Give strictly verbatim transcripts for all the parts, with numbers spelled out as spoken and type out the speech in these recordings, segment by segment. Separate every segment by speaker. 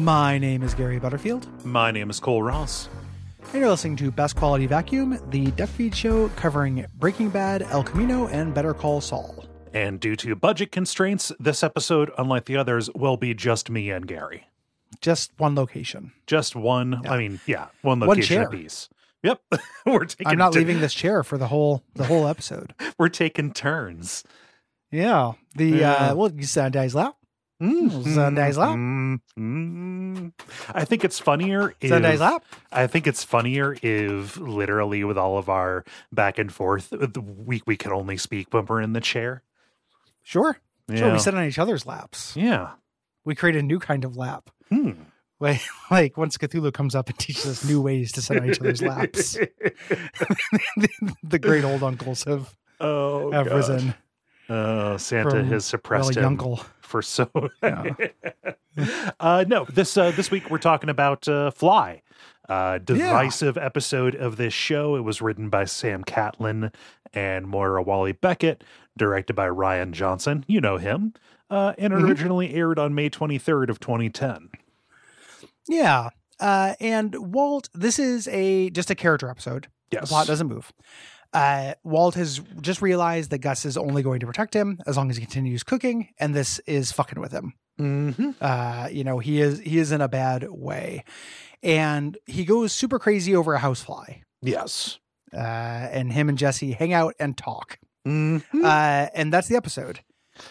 Speaker 1: My name is Gary Butterfield.
Speaker 2: My name is Cole Ross.
Speaker 1: And you're listening to Best Quality Vacuum, the Duck Feed show covering Breaking Bad, El Camino, and Better Call Saul.
Speaker 2: And due to budget constraints, this episode, unlike the others, will be just me and Gary.
Speaker 1: Just one location.
Speaker 2: Just one, yeah. I mean, yeah, one
Speaker 1: One
Speaker 2: location
Speaker 1: chair.
Speaker 2: apiece. Yep. We're taking
Speaker 1: I'm not
Speaker 2: tur-
Speaker 1: leaving this chair for the whole the whole episode.
Speaker 2: We're taking turns.
Speaker 1: Yeah. The
Speaker 2: Yeah.
Speaker 1: uh well, you sit on Daddy's lap.
Speaker 2: Mm-hmm.
Speaker 1: Sit on Daddy's lap.
Speaker 2: Mm-hmm. I think it's funnier if
Speaker 1: Sit on Daddy's lap.
Speaker 2: I think it's funnier if literally with all of our back and forth, the we we can only speak when we're in the chair.
Speaker 1: Sure. Sure.
Speaker 2: Yeah.
Speaker 1: We sit on each other's laps.
Speaker 2: Yeah.
Speaker 1: We create a new kind of lap.
Speaker 2: Hmm.
Speaker 1: Like, like once Cthulhu comes up and teaches us new ways to sit on each other's laps. the, the great old uncles have,
Speaker 2: oh,
Speaker 1: have
Speaker 2: gosh.
Speaker 1: risen.
Speaker 2: Oh, Santa
Speaker 1: From,
Speaker 2: has suppressed
Speaker 1: well,
Speaker 2: him
Speaker 1: Yunkel.
Speaker 2: for so.
Speaker 1: Yeah.
Speaker 2: uh, no, this uh, this week we're talking about uh, Fly, uh, divisive yeah. episode of this show. It was written by Sam Catlin and Moira Walley-Beckett, directed by Ryan Johnson. You know him, uh, and
Speaker 1: Mm-hmm.
Speaker 2: originally aired on May twenty-third of twenty ten.
Speaker 1: Yeah, uh, and Walt. This is a just a character episode.
Speaker 2: Yes.
Speaker 1: The plot doesn't move. Uh, Walt has just realized that Gus is only going to protect him as long as he continues cooking, and this is fucking with him.
Speaker 2: Mm-hmm.
Speaker 1: Uh, you know, he is he is in a bad way, and he goes super crazy over a housefly.
Speaker 2: Yes.
Speaker 1: Uh, and him and Jesse hang out and talk.
Speaker 2: Mm-hmm.
Speaker 1: Uh, and that's the episode.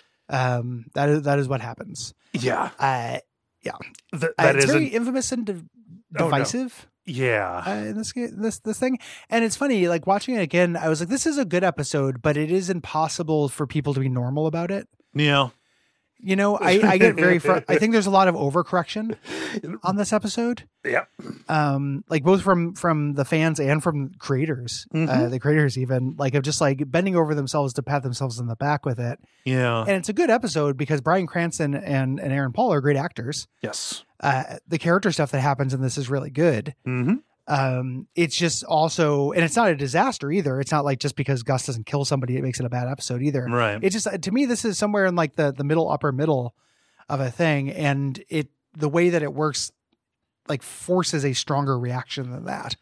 Speaker 1: Um, that is that is what happens.
Speaker 2: Yeah.
Speaker 1: Uh, yeah.
Speaker 2: Th-
Speaker 1: Uh,
Speaker 2: that
Speaker 1: it's
Speaker 2: isn't.
Speaker 1: very infamous and div-
Speaker 2: Oh, no.
Speaker 1: divisive.
Speaker 2: Yeah.
Speaker 1: Uh, in this this this thing, and it's funny. Like watching it again, I was like, "This is a good episode," but it is impossible for people to be normal about it.
Speaker 2: Yeah.
Speaker 1: You know, I, I get very. Fr- I think there's a lot of overcorrection on this episode.
Speaker 2: Yep.
Speaker 1: Um, like both from from the fans and from creators,
Speaker 2: Mm-hmm.
Speaker 1: uh, the creators even like of just like bending over themselves to pat themselves in the back with it.
Speaker 2: Yeah.
Speaker 1: And it's a good episode because Bryan Cranston and and Aaron Paul are great actors.
Speaker 2: Yes.
Speaker 1: Uh, the character stuff that happens in this is really good.
Speaker 2: Mm-hmm.
Speaker 1: Um, it's just also, and it's not a disaster either. It's not like just because Gus doesn't kill somebody, it makes it a bad episode either.
Speaker 2: Right.
Speaker 1: It's just, to me, this is somewhere in like the, the middle, upper middle of a thing. And it, the way that it works, like forces a stronger reaction than that.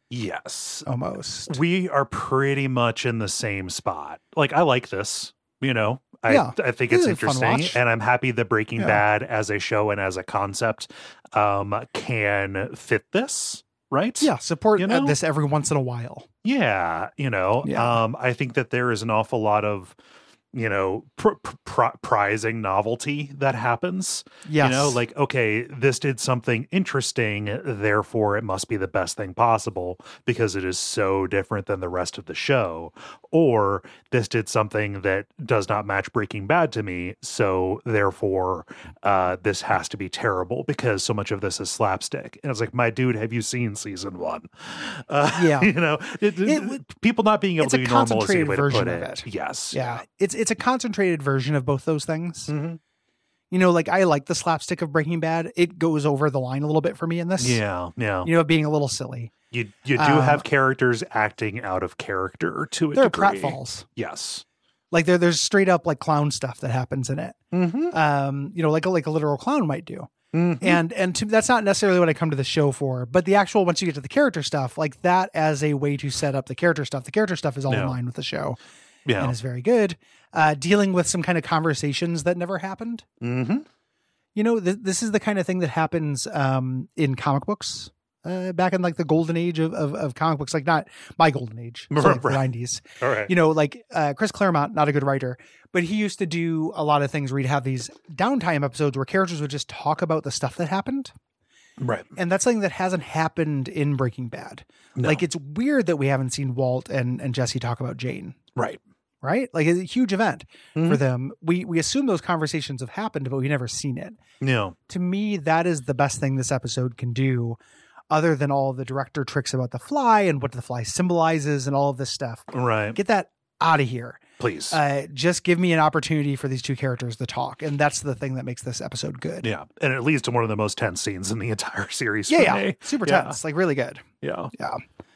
Speaker 2: Yes.
Speaker 1: Almost.
Speaker 2: We are pretty much in the same spot. Like, I like this, you know, I,
Speaker 1: Yeah.
Speaker 2: I think
Speaker 1: This
Speaker 2: it's
Speaker 1: is a fun
Speaker 2: interesting,
Speaker 1: watch.
Speaker 2: and I'm happy that Breaking
Speaker 1: Yeah.
Speaker 2: Bad as a show and as a concept um, can fit this, right?
Speaker 1: Yeah. Support
Speaker 2: You
Speaker 1: uh,
Speaker 2: know?
Speaker 1: this every once in a while.
Speaker 2: Yeah. You know,
Speaker 1: Yeah.
Speaker 2: um, I think that there is an awful lot of, you know, pr- pr- prizing novelty that happens.
Speaker 1: Yes.
Speaker 2: You know, like, okay, this did something interesting, therefore it must be the best thing possible because it is so different than the rest of the show. Or this did something that does not match Breaking Bad to me, so therefore uh, this has to be terrible because so much of this is slapstick. And it's like, my dude, have you seen season one? Uh,
Speaker 1: Yeah.
Speaker 2: You know, it,
Speaker 1: It-
Speaker 2: people not being able
Speaker 1: it's
Speaker 2: to
Speaker 1: a
Speaker 2: be normal is a
Speaker 1: concentrated
Speaker 2: way to
Speaker 1: version
Speaker 2: put
Speaker 1: of
Speaker 2: it.
Speaker 1: it.
Speaker 2: Yes.
Speaker 1: yeah. It's, it's a concentrated version of both those things.
Speaker 2: Mhm.
Speaker 1: You know, like I like the slapstick of Breaking Bad. It goes over the line a little bit for me in this.
Speaker 2: Yeah. Yeah.
Speaker 1: You know, being a little silly.
Speaker 2: You you do
Speaker 1: Uh,
Speaker 2: have characters acting out of character to a
Speaker 1: There are
Speaker 2: degree.
Speaker 1: pratfalls.
Speaker 2: Yes.
Speaker 1: Like there, there's straight up like clown stuff that happens in it.
Speaker 2: Mm-hmm.
Speaker 1: Um, you know, like a, like a literal clown might do.
Speaker 2: Mm-hmm.
Speaker 1: And and to, that's not necessarily what I come to the show for. But the actual once you get to the character stuff, like that as a way to set up the character stuff. The character stuff is all
Speaker 2: Yeah.
Speaker 1: in line with the show
Speaker 2: Yeah.
Speaker 1: and is very good. Uh, dealing with some kind of conversations that never happened.
Speaker 2: Mm-hmm.
Speaker 1: You know, th- this is the kind of thing that happens um, in comic books. Uh, back in like the golden age of, of, of comic books, like not my golden age, so like the
Speaker 2: Right.
Speaker 1: nineties.
Speaker 2: All right.
Speaker 1: You know, like uh, Chris Claremont, not a good writer, but he used to do a lot of things where he'd have these downtime episodes where characters would just talk about the stuff that happened.
Speaker 2: Right.
Speaker 1: And that's something that hasn't happened in Breaking Bad.
Speaker 2: No.
Speaker 1: Like it's weird that we haven't seen Walt and, and Jesse talk about Jane,
Speaker 2: Right.
Speaker 1: right? Like it's a huge event
Speaker 2: Mhm.
Speaker 1: for them. We, we assume those conversations have happened, but we've never seen it.
Speaker 2: No.
Speaker 1: To me, that is the best thing this episode can do, other than all the director tricks about the fly and what the fly symbolizes and all of this stuff.
Speaker 2: Right.
Speaker 1: Get that out of here.
Speaker 2: Please.
Speaker 1: Uh, just give me an opportunity for these two characters to talk. And that's the thing that makes this episode good.
Speaker 2: yeah. And it leads to one of the most tense scenes in the entire series.
Speaker 1: Yeah,
Speaker 2: for
Speaker 1: yeah.
Speaker 2: me.
Speaker 1: Super
Speaker 2: Yeah.
Speaker 1: tense. Like really good.
Speaker 2: Yeah.
Speaker 1: Yeah.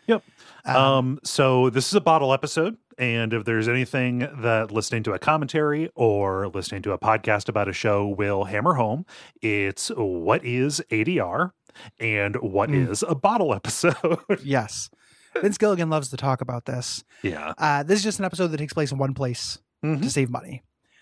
Speaker 2: Yep.
Speaker 1: Um,
Speaker 2: Um, so this is a bottle episode. And if there's anything that listening to a commentary or listening to a podcast about a show will hammer home, it's what is A D R and what
Speaker 1: Mm.
Speaker 2: is a bottle episode.
Speaker 1: yes. Vince Gilligan loves to talk about this.
Speaker 2: Yeah.
Speaker 1: Uh, this is just an episode that takes place in one place
Speaker 2: Mhm.
Speaker 1: to save money.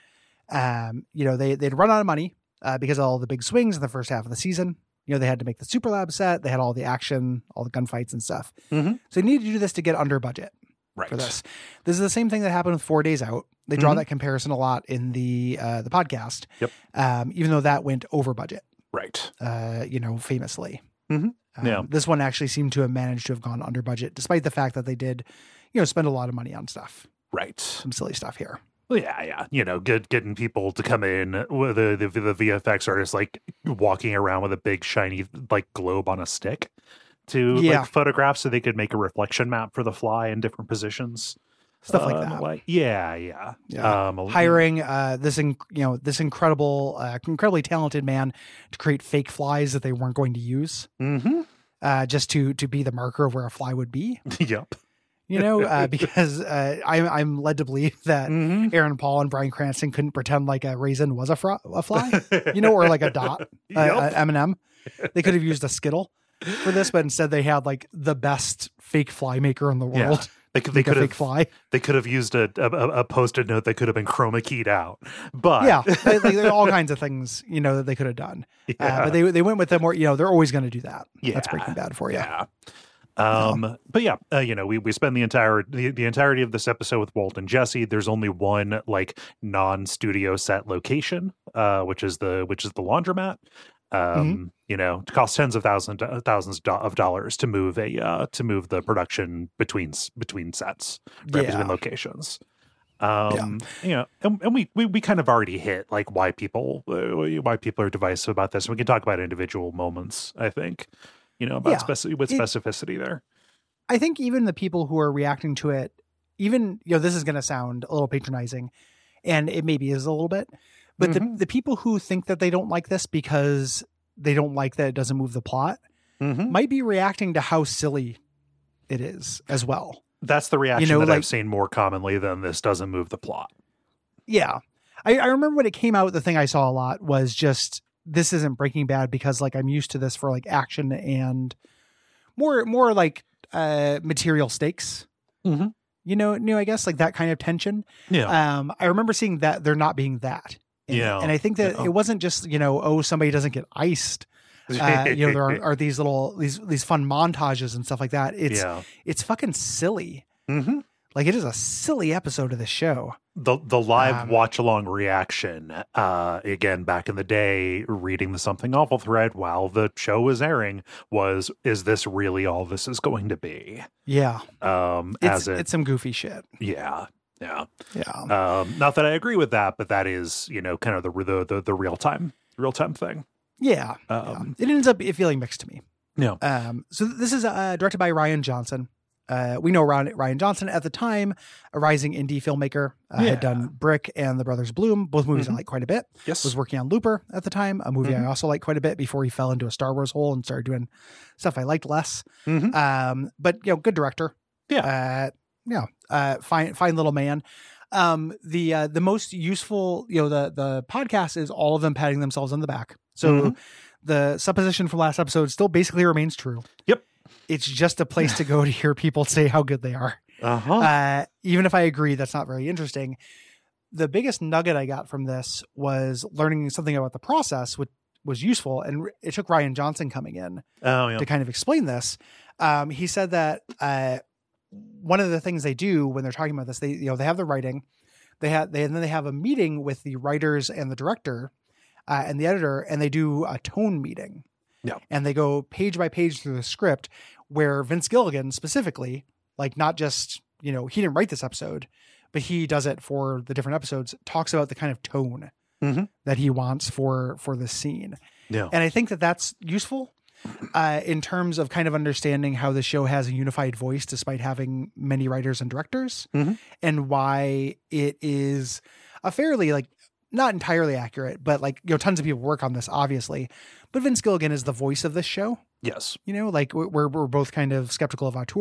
Speaker 1: Um, you know, they, they'd run out of money uh, because of all the big swings in the first half of the season. You know, they had to make the Super Lab set. They had all the action, all the gunfights and stuff.
Speaker 2: Mhm.
Speaker 1: So they needed to do this to get under budget.
Speaker 2: Right.
Speaker 1: For this. This is the same thing that happened with Four Days Out. They draw
Speaker 2: Mhm.
Speaker 1: that comparison a lot in the uh, the podcast.
Speaker 2: Yep.
Speaker 1: Um, even though that went over budget,
Speaker 2: Right.
Speaker 1: uh, you know, famously.
Speaker 2: Mhm.
Speaker 1: Um,
Speaker 2: Yeah.
Speaker 1: This one actually seemed to have managed to have gone under budget, despite the fact that they did, you know, spend a lot of money on stuff.
Speaker 2: Right.
Speaker 1: Some silly stuff here.
Speaker 2: Well, yeah, yeah. You know, get, getting people to come in with the, the the V F X artists like walking around with a big shiny like globe on a stick to
Speaker 1: Yeah.
Speaker 2: like photograph so they could make a reflection map for the fly in different positions.
Speaker 1: Stuff like
Speaker 2: Uh,
Speaker 1: that.
Speaker 2: Like, yeah, yeah.
Speaker 1: Yeah.
Speaker 2: Um, a-
Speaker 1: Hiring uh, this, in, you know, this incredible, uh, incredibly talented man to create fake flies that they weren't going to use,
Speaker 2: Mhm.
Speaker 1: uh, just to to be the marker of where a fly would be.
Speaker 2: Yep.
Speaker 1: You know, uh, because uh, I'm I'm led to believe that
Speaker 2: Mhm.
Speaker 1: Aaron Paul and Bryan Cranston couldn't pretend like a raisin was a, fr- a fly, you know, or like a dot, uh,
Speaker 2: Yep.
Speaker 1: uh, M and M. They could have used a Skittle for this, but instead they had like the best fake fly maker in the
Speaker 2: Yeah.
Speaker 1: world.
Speaker 2: They could they
Speaker 1: Make a
Speaker 2: could
Speaker 1: fake
Speaker 2: have
Speaker 1: fly.
Speaker 2: they could have used a a, a post-it note that could have been chroma keyed out. But
Speaker 1: Yeah, like, like, there are all kinds of things, you know, that they could have done.
Speaker 2: yeah.
Speaker 1: Uh, but they they went with the more, you know, they're always going to do that.
Speaker 2: Yeah.
Speaker 1: That's Breaking Bad for you.
Speaker 2: Yeah. Um, but yeah, uh, you know, we, we spend the entire the, the entirety of this episode with Walt and Jesse. There's only one like non-studio set location, uh, which is the which is the laundromat. Um,
Speaker 1: Mm-hmm.
Speaker 2: you know, it costs tens of thousands thousands do- of dollars to move a uh, to move the production between s- between sets, right,
Speaker 1: Yeah.
Speaker 2: between locations. Um, you know, and, and we, we we kind of already hit like why people uh, why people are divisive about this. We can talk about individual moments, I think. You know, about
Speaker 1: Yeah.
Speaker 2: speci- with
Speaker 1: It-
Speaker 2: specificity there.
Speaker 1: I think even the people who are reacting to it, even, you know, this is going to sound a little patronizing, and it maybe is a little bit, but
Speaker 2: Mhm.
Speaker 1: the, the people who think that they don't like this because they don't like that it doesn't move the plot
Speaker 2: Mm-hmm.
Speaker 1: might be reacting to how silly it is as well.
Speaker 2: That's the reaction
Speaker 1: know,
Speaker 2: that
Speaker 1: like-
Speaker 2: I've seen more commonly than this doesn't move the plot.
Speaker 1: Yeah. I, I remember when it came out, the thing I saw a lot was just, this isn't Breaking Bad because like I'm used to this for like action and more, more like uh, material stakes.
Speaker 2: Mhm.
Speaker 1: You know, new, I guess like that kind of tension.
Speaker 2: Yeah.
Speaker 1: Um, I remember seeing that there not being that. in it.
Speaker 2: Yeah.
Speaker 1: And I think that
Speaker 2: Yeah.
Speaker 1: it wasn't just, you know, oh, somebody doesn't get iced. Uh, you know, there are, are these little, these, these fun montages and stuff like that. It's,
Speaker 2: yeah.
Speaker 1: it's fucking silly.
Speaker 2: Mm-hmm.
Speaker 1: Like it is a silly episode of the show.
Speaker 2: The the live
Speaker 1: Um,
Speaker 2: watch along reaction, uh, again back in the day, reading the Something Awful thread while the show was airing was, is this really all this is going to be?
Speaker 1: Yeah.
Speaker 2: Um,
Speaker 1: It's,
Speaker 2: as it,
Speaker 1: it's some goofy shit.
Speaker 2: yeah, yeah.
Speaker 1: Yeah.
Speaker 2: Um, not that I agree with that, but that is, you know, kind of the the the, the real time real time thing.
Speaker 1: Yeah.
Speaker 2: Um,
Speaker 1: yeah. It ends up feeling mixed to me.
Speaker 2: yeah.
Speaker 1: Um, so this is uh, directed by Ryan Johnson. Uh, we know Ryan, Ryan Johnson at the time, a rising indie filmmaker, uh,
Speaker 2: Yeah.
Speaker 1: had done Brick and The Brothers Bloom, both movies
Speaker 2: Mhm.
Speaker 1: I like quite a bit.
Speaker 2: Yes.
Speaker 1: Was working on Looper at the time, a movie
Speaker 2: Mhm.
Speaker 1: I also liked quite a bit before he fell into a Star Wars hole and started doing stuff I liked less.
Speaker 2: Mhm.
Speaker 1: Um, but you know, good director.
Speaker 2: Yeah.
Speaker 1: Uh, yeah. Uh, fine, fine little man. Um, the uh, the most useful, you know, the the podcast is all of them patting themselves on the back. So
Speaker 2: Mhm.
Speaker 1: the supposition from last episode still basically remains true.
Speaker 2: Yep.
Speaker 1: It's just a place to go to hear people say how good they are.
Speaker 2: Uh-huh.
Speaker 1: Uh, even if I agree that's not very interesting. The biggest nugget I got from this was learning something about the process, which was useful. And it took Ryan Johnson coming in
Speaker 2: oh yeah.
Speaker 1: to kind of explain this. Um, he said that uh, one of the things they do when they're talking about this, they, you know, they have the writing, they have, they, and then they have a meeting with the writers and the director uh, and the editor, and they do a tone meeting.
Speaker 2: Yeah.
Speaker 1: And they go page by page through the script where Vince Gilligan specifically, like not just, you know, he didn't write this episode, but he does it for the different episodes, talks about the kind of tone
Speaker 2: Mhm.
Speaker 1: that he wants for, for the scene.
Speaker 2: Yeah.
Speaker 1: And I think that that's useful uh, in terms of kind of understanding how the show has a unified voice despite having many writers and directors,
Speaker 2: Mhm.
Speaker 1: and why it is a fairly, like, not entirely accurate, but like, you know, tons of people work on this, obviously. But Vince Gilligan is the voice of this show.
Speaker 2: Yes.
Speaker 1: You know, like we're we're both kind of skeptical of auteur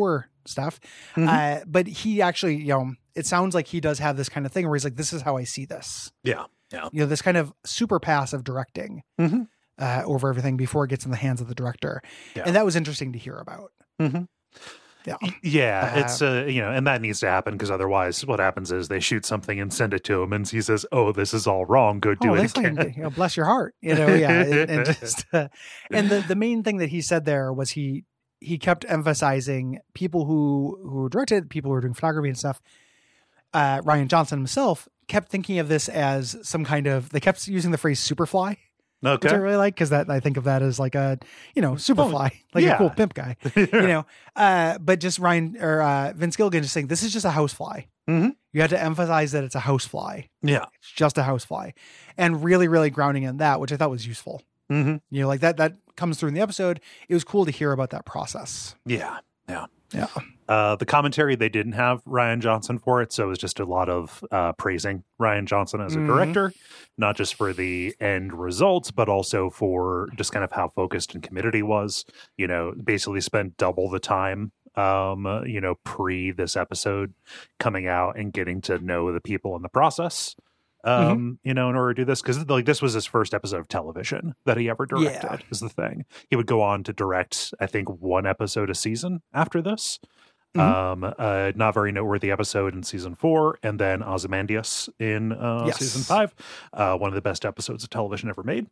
Speaker 1: stuff.
Speaker 2: Mhm.
Speaker 1: Uh, but he actually, you know, it sounds like he does have this kind of thing where he's like, this is how I see this.
Speaker 2: Yeah. Yeah.
Speaker 1: You know, this kind of super passive directing
Speaker 2: Mm-hmm.
Speaker 1: uh, over everything before it gets in the hands of the director.
Speaker 2: Yeah.
Speaker 1: And that was interesting to hear about.
Speaker 2: Mm-hmm.
Speaker 1: Yeah.
Speaker 2: Yeah,
Speaker 1: Uh,
Speaker 2: it's uh, you know, and that needs to happen because otherwise, what happens is they shoot something and send it to him, and he says, "Oh, this is all wrong. Go do
Speaker 1: oh,
Speaker 2: it
Speaker 1: that's
Speaker 2: again."
Speaker 1: like, you know, bless your heart, you know, yeah, and, and just, uh, and the the main thing that he said there was he he kept emphasizing people who who directed, people who were doing photography and stuff. Uh, Rian Johnson himself kept thinking of this as some kind of. They kept using the phrase "superfly."
Speaker 2: Okay.
Speaker 1: Which I really like because that I think of that as like a, you know, Superfly, like
Speaker 2: yeah.
Speaker 1: a cool pimp guy, you know. Uh, but just Ryan or uh, Vince Gilligan just saying this is just a housefly.
Speaker 2: Mm-hmm.
Speaker 1: You have to emphasize that it's a housefly.
Speaker 2: Yeah.
Speaker 1: It's just a housefly, and really, really grounding in that, which I thought was useful.
Speaker 2: Mm-hmm.
Speaker 1: You know, like that that comes through in the episode. It was cool to hear about that process.
Speaker 2: Yeah. Yeah.
Speaker 1: Yeah.
Speaker 2: Uh, the commentary, they didn't have Rian Johnson for it, so it was just a lot of uh, praising Rian Johnson as a
Speaker 1: Mhm.
Speaker 2: director, not just for the end results, but also for just kind of how focused and committed he was. You know, basically spent double the time, um, uh, you know, pre this episode coming out and getting to know the people in the process. Um, you know, in order to do this, because like this was his first episode of television that he ever directed.
Speaker 1: Yeah.
Speaker 2: Is the thing. He would go on to direct, I think, one episode a season after this.
Speaker 1: Mhm.
Speaker 2: Um, uh, not very noteworthy episode in season four, and then Ozymandias in uh,
Speaker 1: Yes.
Speaker 2: season five. Uh, one of the best episodes of television ever made.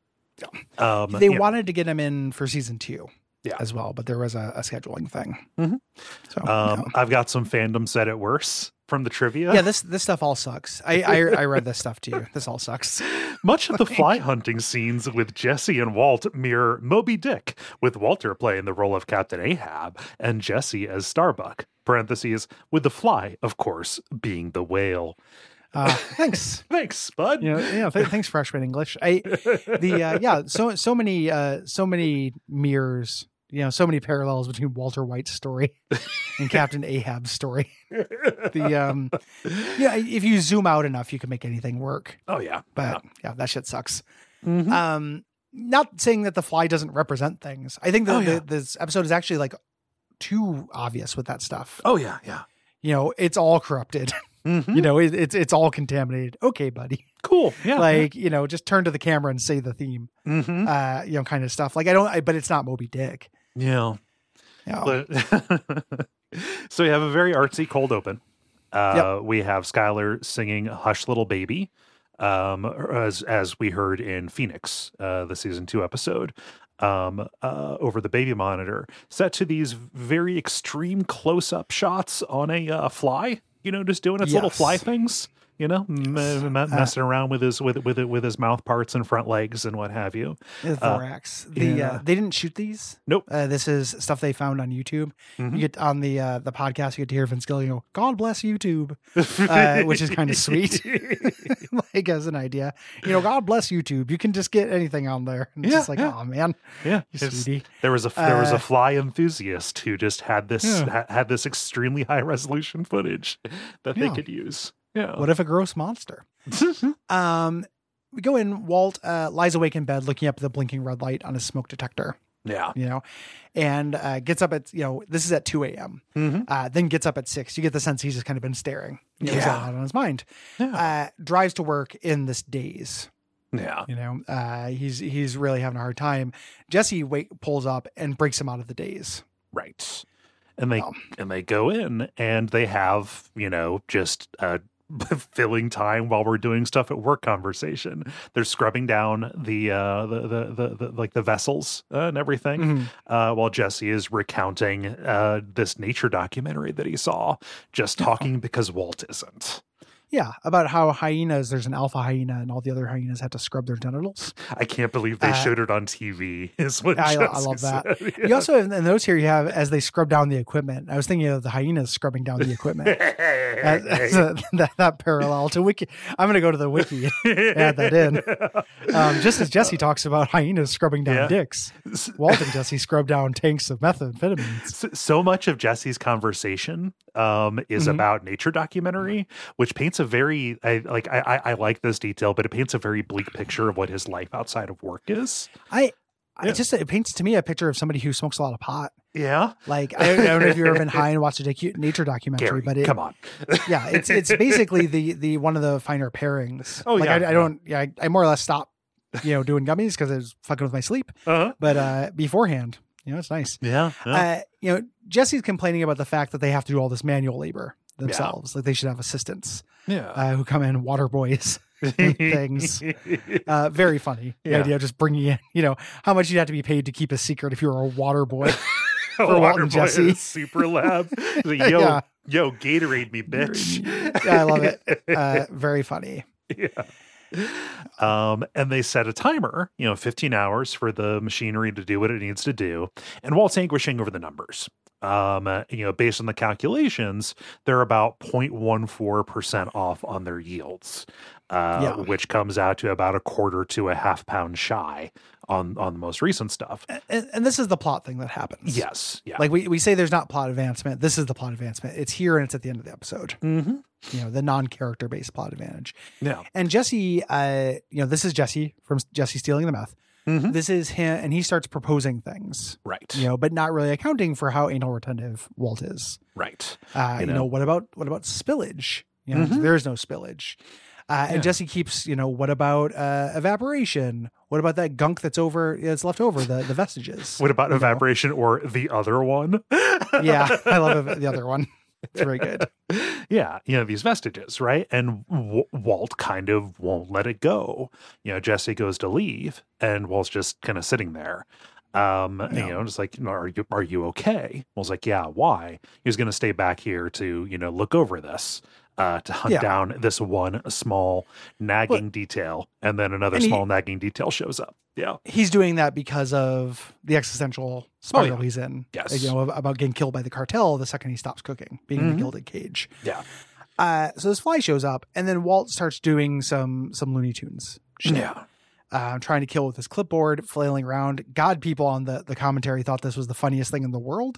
Speaker 1: Yeah.
Speaker 2: Um,
Speaker 1: They
Speaker 2: you know,
Speaker 1: wanted to get him in for season two,
Speaker 2: Yeah.
Speaker 1: as well, but there was a, a scheduling thing.
Speaker 2: Mhm.
Speaker 1: So
Speaker 2: um,
Speaker 1: yeah.
Speaker 2: I've got some fandom said it worse from the trivia.
Speaker 1: yeah, this this stuff all sucks. I, I I read this stuff too. This all sucks.
Speaker 2: Much of the fly hunting scenes with Jesse and Walt mirror Moby Dick, with Walter playing the role of Captain Ahab and Jesse as Starbuck. Parentheses, with the fly, of course, being the whale.
Speaker 1: Uh, thanks.
Speaker 2: Thanks, bud.
Speaker 1: You know, yeah. Th- thanks, freshman English. I the uh, yeah. So so many uh, so many mirrors. You know, so many parallels between Walter White's story and Captain Ahab's story. The um, yeah. If you zoom out enough, you can make anything work.
Speaker 2: Oh, yeah.
Speaker 1: But yeah, that shit sucks.
Speaker 2: Mhm.
Speaker 1: Um, not saying that the fly doesn't represent things. I think that
Speaker 2: Oh, yeah.
Speaker 1: the, this episode is actually like too obvious with that stuff.
Speaker 2: Oh, yeah, yeah.
Speaker 1: You know, it's all corrupted.
Speaker 2: Mhm.
Speaker 1: You know, it, it's it's all contaminated. Okay, buddy.
Speaker 2: Cool. Yeah.
Speaker 1: Like, you know, just turn to the camera and say the theme.
Speaker 2: Mhm.
Speaker 1: Uh, you know, kind of stuff. Like I don't. I, but it's not Moby Dick.
Speaker 2: yeah.
Speaker 1: You know?
Speaker 2: But- so we have a very artsy cold open. Uh, We have Skylar singing "Hush, Little Baby," um, as as we heard in Phoenix, uh, the season two episode, um, uh, over the baby monitor, set to these very extreme close up shots on a uh, fly. You know, just doing its little
Speaker 1: Yes.
Speaker 2: fly things. You know, m- m- messing around with his with with with his mouth parts and front legs and what have you.
Speaker 1: The thorax. the
Speaker 2: yeah.
Speaker 1: uh, they didn't shoot these.
Speaker 2: Nope.
Speaker 1: Uh, this is stuff they found on YouTube.
Speaker 2: Mhm.
Speaker 1: You get on the uh, the podcast. You get to hear Vince Gilligan go, "God bless YouTube," uh, which is kind of sweet. Like as an idea, you know, God bless YouTube. You can just get anything on there. And it's
Speaker 2: Yeah,
Speaker 1: just like,
Speaker 2: yeah.
Speaker 1: oh man,
Speaker 2: Yeah,
Speaker 1: you
Speaker 2: it's-
Speaker 1: sweetie.
Speaker 2: there was a there was
Speaker 1: Uh,
Speaker 2: a fly enthusiast who just had this
Speaker 1: Yeah.
Speaker 2: ha- had this extremely high resolution footage that they
Speaker 1: Yeah.
Speaker 2: could use. Yeah.
Speaker 1: What if a gross monster? Um, we go in. Walt uh, lies awake in bed, looking up at the blinking red light on his smoke detector.
Speaker 2: yeah.
Speaker 1: You know, and uh, gets up at you know this is at two a.m.
Speaker 2: Mhm.
Speaker 1: Uh, then gets up at six. You get the sense he's just kind of been staring. You know, he's got a
Speaker 2: Yeah.
Speaker 1: lot on his mind.
Speaker 2: Yeah.
Speaker 1: Uh, drives to work in this daze.
Speaker 2: Yeah.
Speaker 1: You know, uh, he's he's really having a hard time. Jesse wait, pulls up and breaks him out of the daze.
Speaker 2: Right. And they
Speaker 1: Oh.
Speaker 2: and they go in and they have, you know, just uh filling time while we're doing stuff at work conversation. They're scrubbing down the uh the the, the, the like the vessels uh, and everything.
Speaker 1: Mhm.
Speaker 2: Uh while Jesse is recounting uh this nature documentary that he saw, just talking because Walt isn't.
Speaker 1: Yeah, about how hyenas. There's an alpha hyena, and all the other hyenas have to scrub their genitals.
Speaker 2: I can't believe they
Speaker 1: Uh,
Speaker 2: showed it on T V. Is what
Speaker 1: I, I
Speaker 2: Jesse
Speaker 1: love that.
Speaker 2: said.
Speaker 1: You also have in the notes here. You have as they scrub down the equipment. I was thinking of the hyenas scrubbing down the equipment. As- as a- that, that parallel to wiki. I'm going to go to the wiki and add that in. Um, just as Jesse talks about hyenas scrubbing down
Speaker 2: Yeah.
Speaker 1: dicks, Walt and Jesse scrub down tanks of methamphetamines.
Speaker 2: So, so much of Jesse's conversation um, is
Speaker 1: Mhm.
Speaker 2: about nature documentary, which paints a very I, like I, I I like this detail, but it paints a very bleak picture of what his life outside of work is.
Speaker 1: I, I
Speaker 2: Yeah.
Speaker 1: just it paints to me a picture of somebody who smokes a lot of pot.
Speaker 2: Yeah.
Speaker 1: Like, I, I don't know if you've ever been high and watched a docu- nature documentary,
Speaker 2: Gary,
Speaker 1: but it,
Speaker 2: come on.
Speaker 1: yeah, it's it's basically the the one of the finer pairings.
Speaker 2: Oh,
Speaker 1: like,
Speaker 2: yeah,
Speaker 1: I, I
Speaker 2: yeah.
Speaker 1: don't, yeah, I, I more or less stopped, you know, doing gummies because I was fucking with my sleep.
Speaker 2: Uh-huh.
Speaker 1: But uh, beforehand, you know, it's nice.
Speaker 2: Yeah. yeah.
Speaker 1: Uh, you know, Jesse's complaining about the fact that they have to do all this manual labor themselves. Like, they should have assistants
Speaker 2: yeah.
Speaker 1: uh, who come in, water boys. And things. Uh, very funny. The
Speaker 2: Yeah.
Speaker 1: idea of just bringing in, you know, how much you'd have to be paid to keep a secret if you were a water boy.
Speaker 2: A
Speaker 1: For Walt
Speaker 2: water
Speaker 1: and
Speaker 2: boy in
Speaker 1: Jesse.
Speaker 2: a super lab. Like, yo,
Speaker 1: Yeah.
Speaker 2: yo, Gatorade me, bitch.
Speaker 1: Yeah, I love it. Uh, very funny.
Speaker 2: Yeah. Um, and they set a timer, you know, fifteen hours for the machinery to do what it needs to do. And Walt's anguishing over the numbers. Um, uh, you know, based on the calculations, they're about zero point one four percent off on their yields, uh,
Speaker 1: Yeah.
Speaker 2: which comes out to about a quarter to a half pound shy on, on the most recent stuff.
Speaker 1: And, and this is the plot thing that happens.
Speaker 2: Yes. Yeah.
Speaker 1: Like we, we say there's not plot advancement. This is the plot advancement. It's here and it's at the end of the episode.
Speaker 2: mm-hmm.
Speaker 1: You know, the non-character based plot advantage.
Speaker 2: Yeah.
Speaker 1: And Jesse, uh, you know, this is Jesse from Jesse Stealing the Meth.
Speaker 2: Mm-hmm.
Speaker 1: This is him, and he starts proposing things,
Speaker 2: Right.
Speaker 1: you know, but not really accounting for how anal retentive Walt is.
Speaker 2: Right.
Speaker 1: Uh,
Speaker 2: You
Speaker 1: you, know.
Speaker 2: know.
Speaker 1: what about what about spillage? You know,
Speaker 2: Mhm.
Speaker 1: there is no spillage. Uh,
Speaker 2: Yeah.
Speaker 1: And Jesse keeps, you know, what about uh, evaporation? What about that gunk that's over, that's left over, the, the vestiges?
Speaker 2: What about
Speaker 1: you know?
Speaker 2: evaporation or the other one?
Speaker 1: Yeah, I love it, the other one. It's very good.
Speaker 2: Yeah, you know, these vestiges, right? And w- Walt kind of won't let it go. You know, Jesse goes to leave and Walt's just kind of sitting there. Um,
Speaker 1: Yeah.
Speaker 2: you know, just like, you know, are you are you okay? Walt's like, yeah, why? He was gonna stay back here to, you know, look over this, uh, to hunt
Speaker 1: Yeah.
Speaker 2: down this one small nagging detail, and then another
Speaker 1: and he-
Speaker 2: small nagging detail shows up. Yeah.
Speaker 1: He's doing that because of the existential spiral
Speaker 2: Oh, yeah.
Speaker 1: he's in.
Speaker 2: Yes.
Speaker 1: Like, you know, about getting killed by the cartel the second he stops cooking, being in
Speaker 2: Mhm.
Speaker 1: the gilded cage.
Speaker 2: Yeah.
Speaker 1: Uh, so this fly shows up, and then Walt starts doing some some Looney Tunes shit.
Speaker 2: Yeah.
Speaker 1: Uh, trying to kill with his clipboard, flailing around. God, people on the, the commentary thought this was the funniest thing in the world.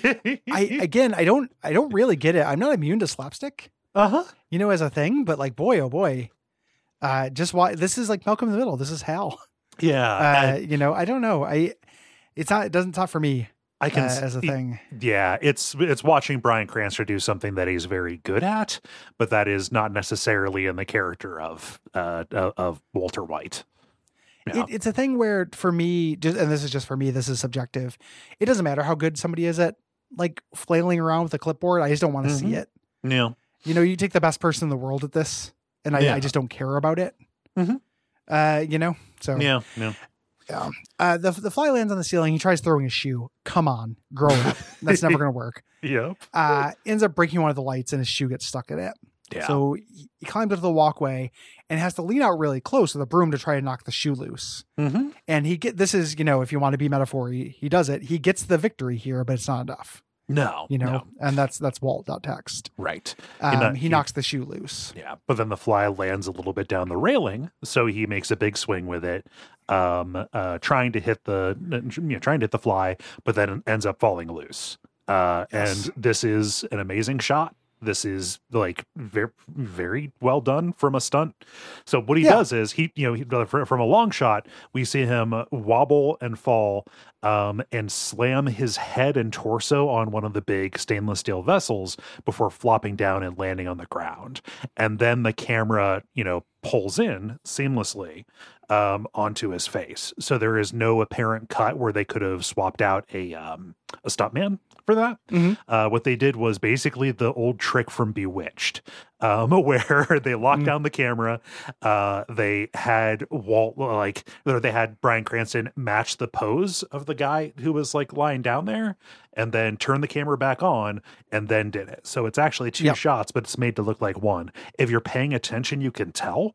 Speaker 1: I again, I don't, I don't really get it. I'm not immune to slapstick,
Speaker 2: uh-huh.
Speaker 1: you know, as a thing. But like, boy, oh boy, uh, just why this is like Malcolm in the Middle. This is hell.
Speaker 2: Yeah.
Speaker 1: Uh,
Speaker 2: and
Speaker 1: you know, I don't know. I, it's not. It doesn't talk for me
Speaker 2: I
Speaker 1: uh,
Speaker 2: can s-
Speaker 1: as a thing.
Speaker 2: Yeah, it's it's watching Bryan Cranston do something that he's very good at, but that is not necessarily in the character of uh of, of Walter White. Yeah.
Speaker 1: It, it's a thing where, for me, just and this is just for me, this is subjective. It doesn't matter how good somebody is at like flailing around with a clipboard. I just don't want to
Speaker 2: Mhm.
Speaker 1: see it.
Speaker 2: Yeah.
Speaker 1: You know, you take the best person in the world at this, and I,
Speaker 2: Yeah.
Speaker 1: I just don't care about it.
Speaker 2: Mhm.
Speaker 1: Uh, you know, so
Speaker 2: Yeah. Yeah.
Speaker 1: yeah. Uh, the the fly lands on the ceiling. He tries throwing a shoe. Come on, grow up. That's never gonna work.
Speaker 2: Yep.
Speaker 1: Uh, ends up breaking one of the lights, and his shoe gets stuck in it.
Speaker 2: Yeah.
Speaker 1: So he he climbs up the walkway and has to lean out really close with a broom to try to knock the shoe loose.
Speaker 2: Mm-hmm.
Speaker 1: And he get this is, you know, if you want to be metaphor, he, he does it. He gets the victory here, but it's not enough,
Speaker 2: No.
Speaker 1: you know.
Speaker 2: no.
Speaker 1: And that's that's Walt.text.
Speaker 2: Right.
Speaker 1: Um,
Speaker 2: know,
Speaker 1: he
Speaker 2: he-
Speaker 1: knocks the shoe loose.
Speaker 2: Yeah, but then the fly lands a little bit down the railing, so he makes a big swing with it, um, uh, trying to hit the, you know, trying to hit the fly, but then ends up falling loose. Uh,
Speaker 1: Yes.
Speaker 2: And this is an amazing shot. This is like very, very well done from a stunt. So what he
Speaker 1: Yeah.
Speaker 2: does is he, you know, he, fr- from a long shot, we see him wobble and fall, um, and slam his head and torso on one of the big stainless steel vessels before flopping down and landing on the ground. And then the camera, you know, pulls in seamlessly um, onto his face. So there is no apparent cut where they could have swapped out a um, a stuntman for that.
Speaker 1: Mhm.
Speaker 2: Uh, what they did was basically the old trick from Bewitched, um, where they locked
Speaker 1: Mm.
Speaker 2: down the camera. Uh, they had Walt, like, or they had Bryan Cranston match the pose of the guy who was like lying down there, and then turn the camera back on, and then did it. So it's actually two
Speaker 1: Yep.
Speaker 2: shots, but it's made to look like one. If you're paying attention, you can tell.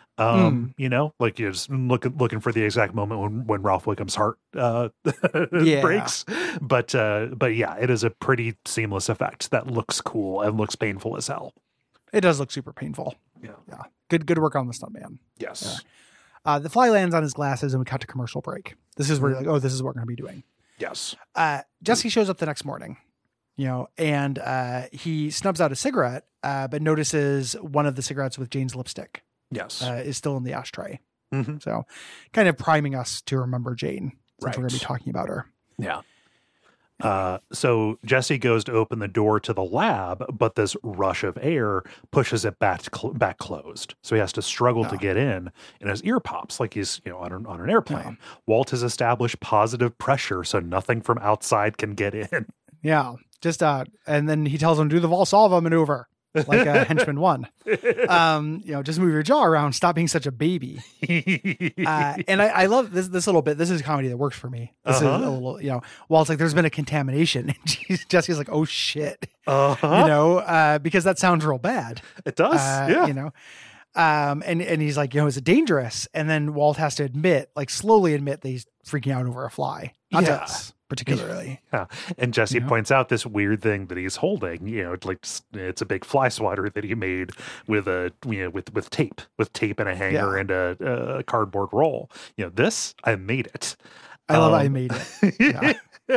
Speaker 2: Um, you know, like you're just looking looking for the exact moment when, when Ralph Wickham's heart uh
Speaker 1: Yeah.
Speaker 2: breaks. But uh but yeah, it is a pretty seamless effect that looks cool and looks painful as hell.
Speaker 1: It does look super painful.
Speaker 2: Yeah.
Speaker 1: Yeah. Good good work on the stuntman.
Speaker 2: Yes.
Speaker 1: Uh, the fly lands on his glasses, and we cut to commercial break. This is where
Speaker 2: Mm-hmm.
Speaker 1: you're like, oh, this is what we're going to be doing.
Speaker 2: Yes.
Speaker 1: Uh, Jesse shows up the next morning, you know, and uh, he snubs out a cigarette, uh, but notices one of the cigarettes with Jane's lipstick
Speaker 2: Yes.
Speaker 1: uh, is still in the ashtray.
Speaker 2: hmm
Speaker 1: So kind of priming us to remember Jane, since
Speaker 2: Right.
Speaker 1: we're going to be talking about her.
Speaker 2: Yeah. Uh, so Jesse goes to open the door to the lab, but this rush of air pushes it back cl- back closed. So he has to struggle
Speaker 1: Oh.
Speaker 2: to get in, and his ear pops like he's you know on an, on an airplane.
Speaker 1: Yeah.
Speaker 2: Walt has established positive pressure, so nothing from outside can get in.
Speaker 1: Yeah. Just, uh, and then he tells him to do the Valsalva maneuver, like uh, Henchman one. Um, you know, just move your jaw around. Stop being such a baby. Uh, and I, I love this this little bit. This is comedy that works for me. This
Speaker 2: Uh-huh.
Speaker 1: is a little, you know, Walt's like, there's been a contamination. And Jesse's like, oh shit.
Speaker 2: Uh-huh.
Speaker 1: You know, uh, because that sounds real bad.
Speaker 2: It does,
Speaker 1: Uh,
Speaker 2: yeah.
Speaker 1: You know, um, and, and he's like, you know, is it dangerous? And then Walt has to admit, like slowly admit that he's freaking out over a fly. Not
Speaker 2: Yeah.
Speaker 1: us, particularly.
Speaker 2: Yeah. And Jesse
Speaker 1: You know?
Speaker 2: points out this weird thing that he's holding, you know, like it's a big fly swatter that he made with a, you know, with, with tape, with tape and a hanger
Speaker 1: Yeah.
Speaker 2: and a, a cardboard roll. You know, this, I made it.
Speaker 1: I love
Speaker 2: Um,
Speaker 1: I made it. Yeah.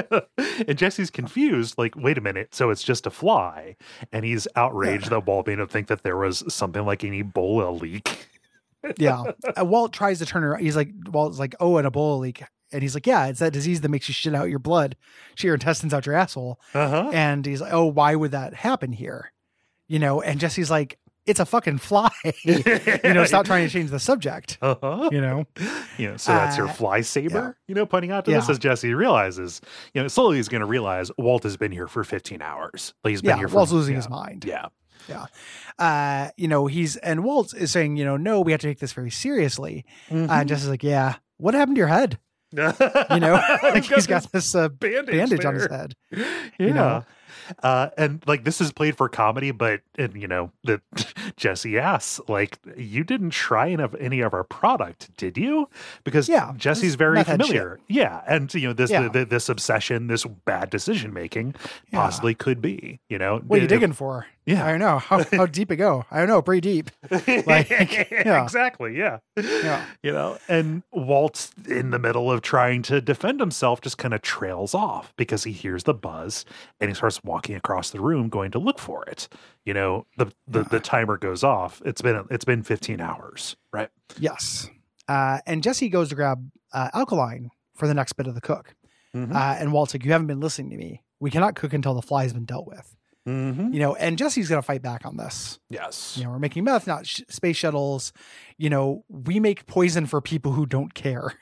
Speaker 2: And Jesse's confused, like, wait a minute, so it's just a fly. And he's outraged that Walt made him think that there was something like an Ebola leak.
Speaker 1: Yeah. Uh, Walt tries to turn around. He's like, Walt's like, oh, an Ebola leak. And he's like, yeah, it's that disease that makes you shit out your blood, shit your intestines out your asshole.
Speaker 2: Uh-huh.
Speaker 1: And he's like, oh, why would that happen here? You know, and Jesse's like, it's a fucking fly. You know, stop trying to change the subject.
Speaker 2: Uh-huh.
Speaker 1: You know,
Speaker 2: You know, so that's your
Speaker 1: Uh,
Speaker 2: fly saber,
Speaker 1: yeah.
Speaker 2: you know, pointing out to this
Speaker 1: Yeah.
Speaker 2: as Jesse realizes, you know, slowly he's going to realize Walt has been here for fifteen hours. Like he's been
Speaker 1: yeah,
Speaker 2: here for
Speaker 1: Walt's losing
Speaker 2: yeah.
Speaker 1: his mind.
Speaker 2: Yeah.
Speaker 1: Yeah. Uh, you know, he's, and Walt is saying, you know, no, we have to take this very seriously.
Speaker 2: Mm-hmm.
Speaker 1: Uh, and Jesse's like, yeah, what happened to your head? You know, like he's got this uh,
Speaker 2: bandage,
Speaker 1: bandage on his
Speaker 2: there.
Speaker 1: head.
Speaker 2: Yeah.
Speaker 1: You know?
Speaker 2: Uh, and like this is played for comedy, but and you know that Jesse asks, like, you didn't try any of any of our product, did you? Because
Speaker 1: Yeah,
Speaker 2: Jesse's
Speaker 1: this
Speaker 2: very
Speaker 1: meth head
Speaker 2: familiar. Yeah, and you know this
Speaker 1: Yeah.
Speaker 2: the, this obsession, this bad decision making,
Speaker 1: Yeah.
Speaker 2: possibly could be. You know,
Speaker 1: What are you
Speaker 2: If-
Speaker 1: digging for?
Speaker 2: Yeah.
Speaker 1: I don't know. How, how deep it go? I don't know. Pretty deep. Like, yeah.
Speaker 2: Exactly. Yeah.
Speaker 1: Yeah.
Speaker 2: You know, and Walt's in the middle of trying to defend himself, just kind of trails off because he hears the buzz and he starts walking across the room going to look for it. You know, the the, the timer goes off. It's been it's been fifteen hours, right?
Speaker 1: Yes. Uh, and Jesse goes to grab uh, alkaline for the next bit of the cook.
Speaker 2: Mhm.
Speaker 1: Uh, and Walt's like, you haven't been listening to me. We cannot cook until the fly has been dealt with.
Speaker 2: Mm-hmm.
Speaker 1: You know, and Jesse's going to fight back on this.
Speaker 2: Yes.
Speaker 1: You know, we're making meth, not sh- space shuttles. You know, we make poison for people who don't care.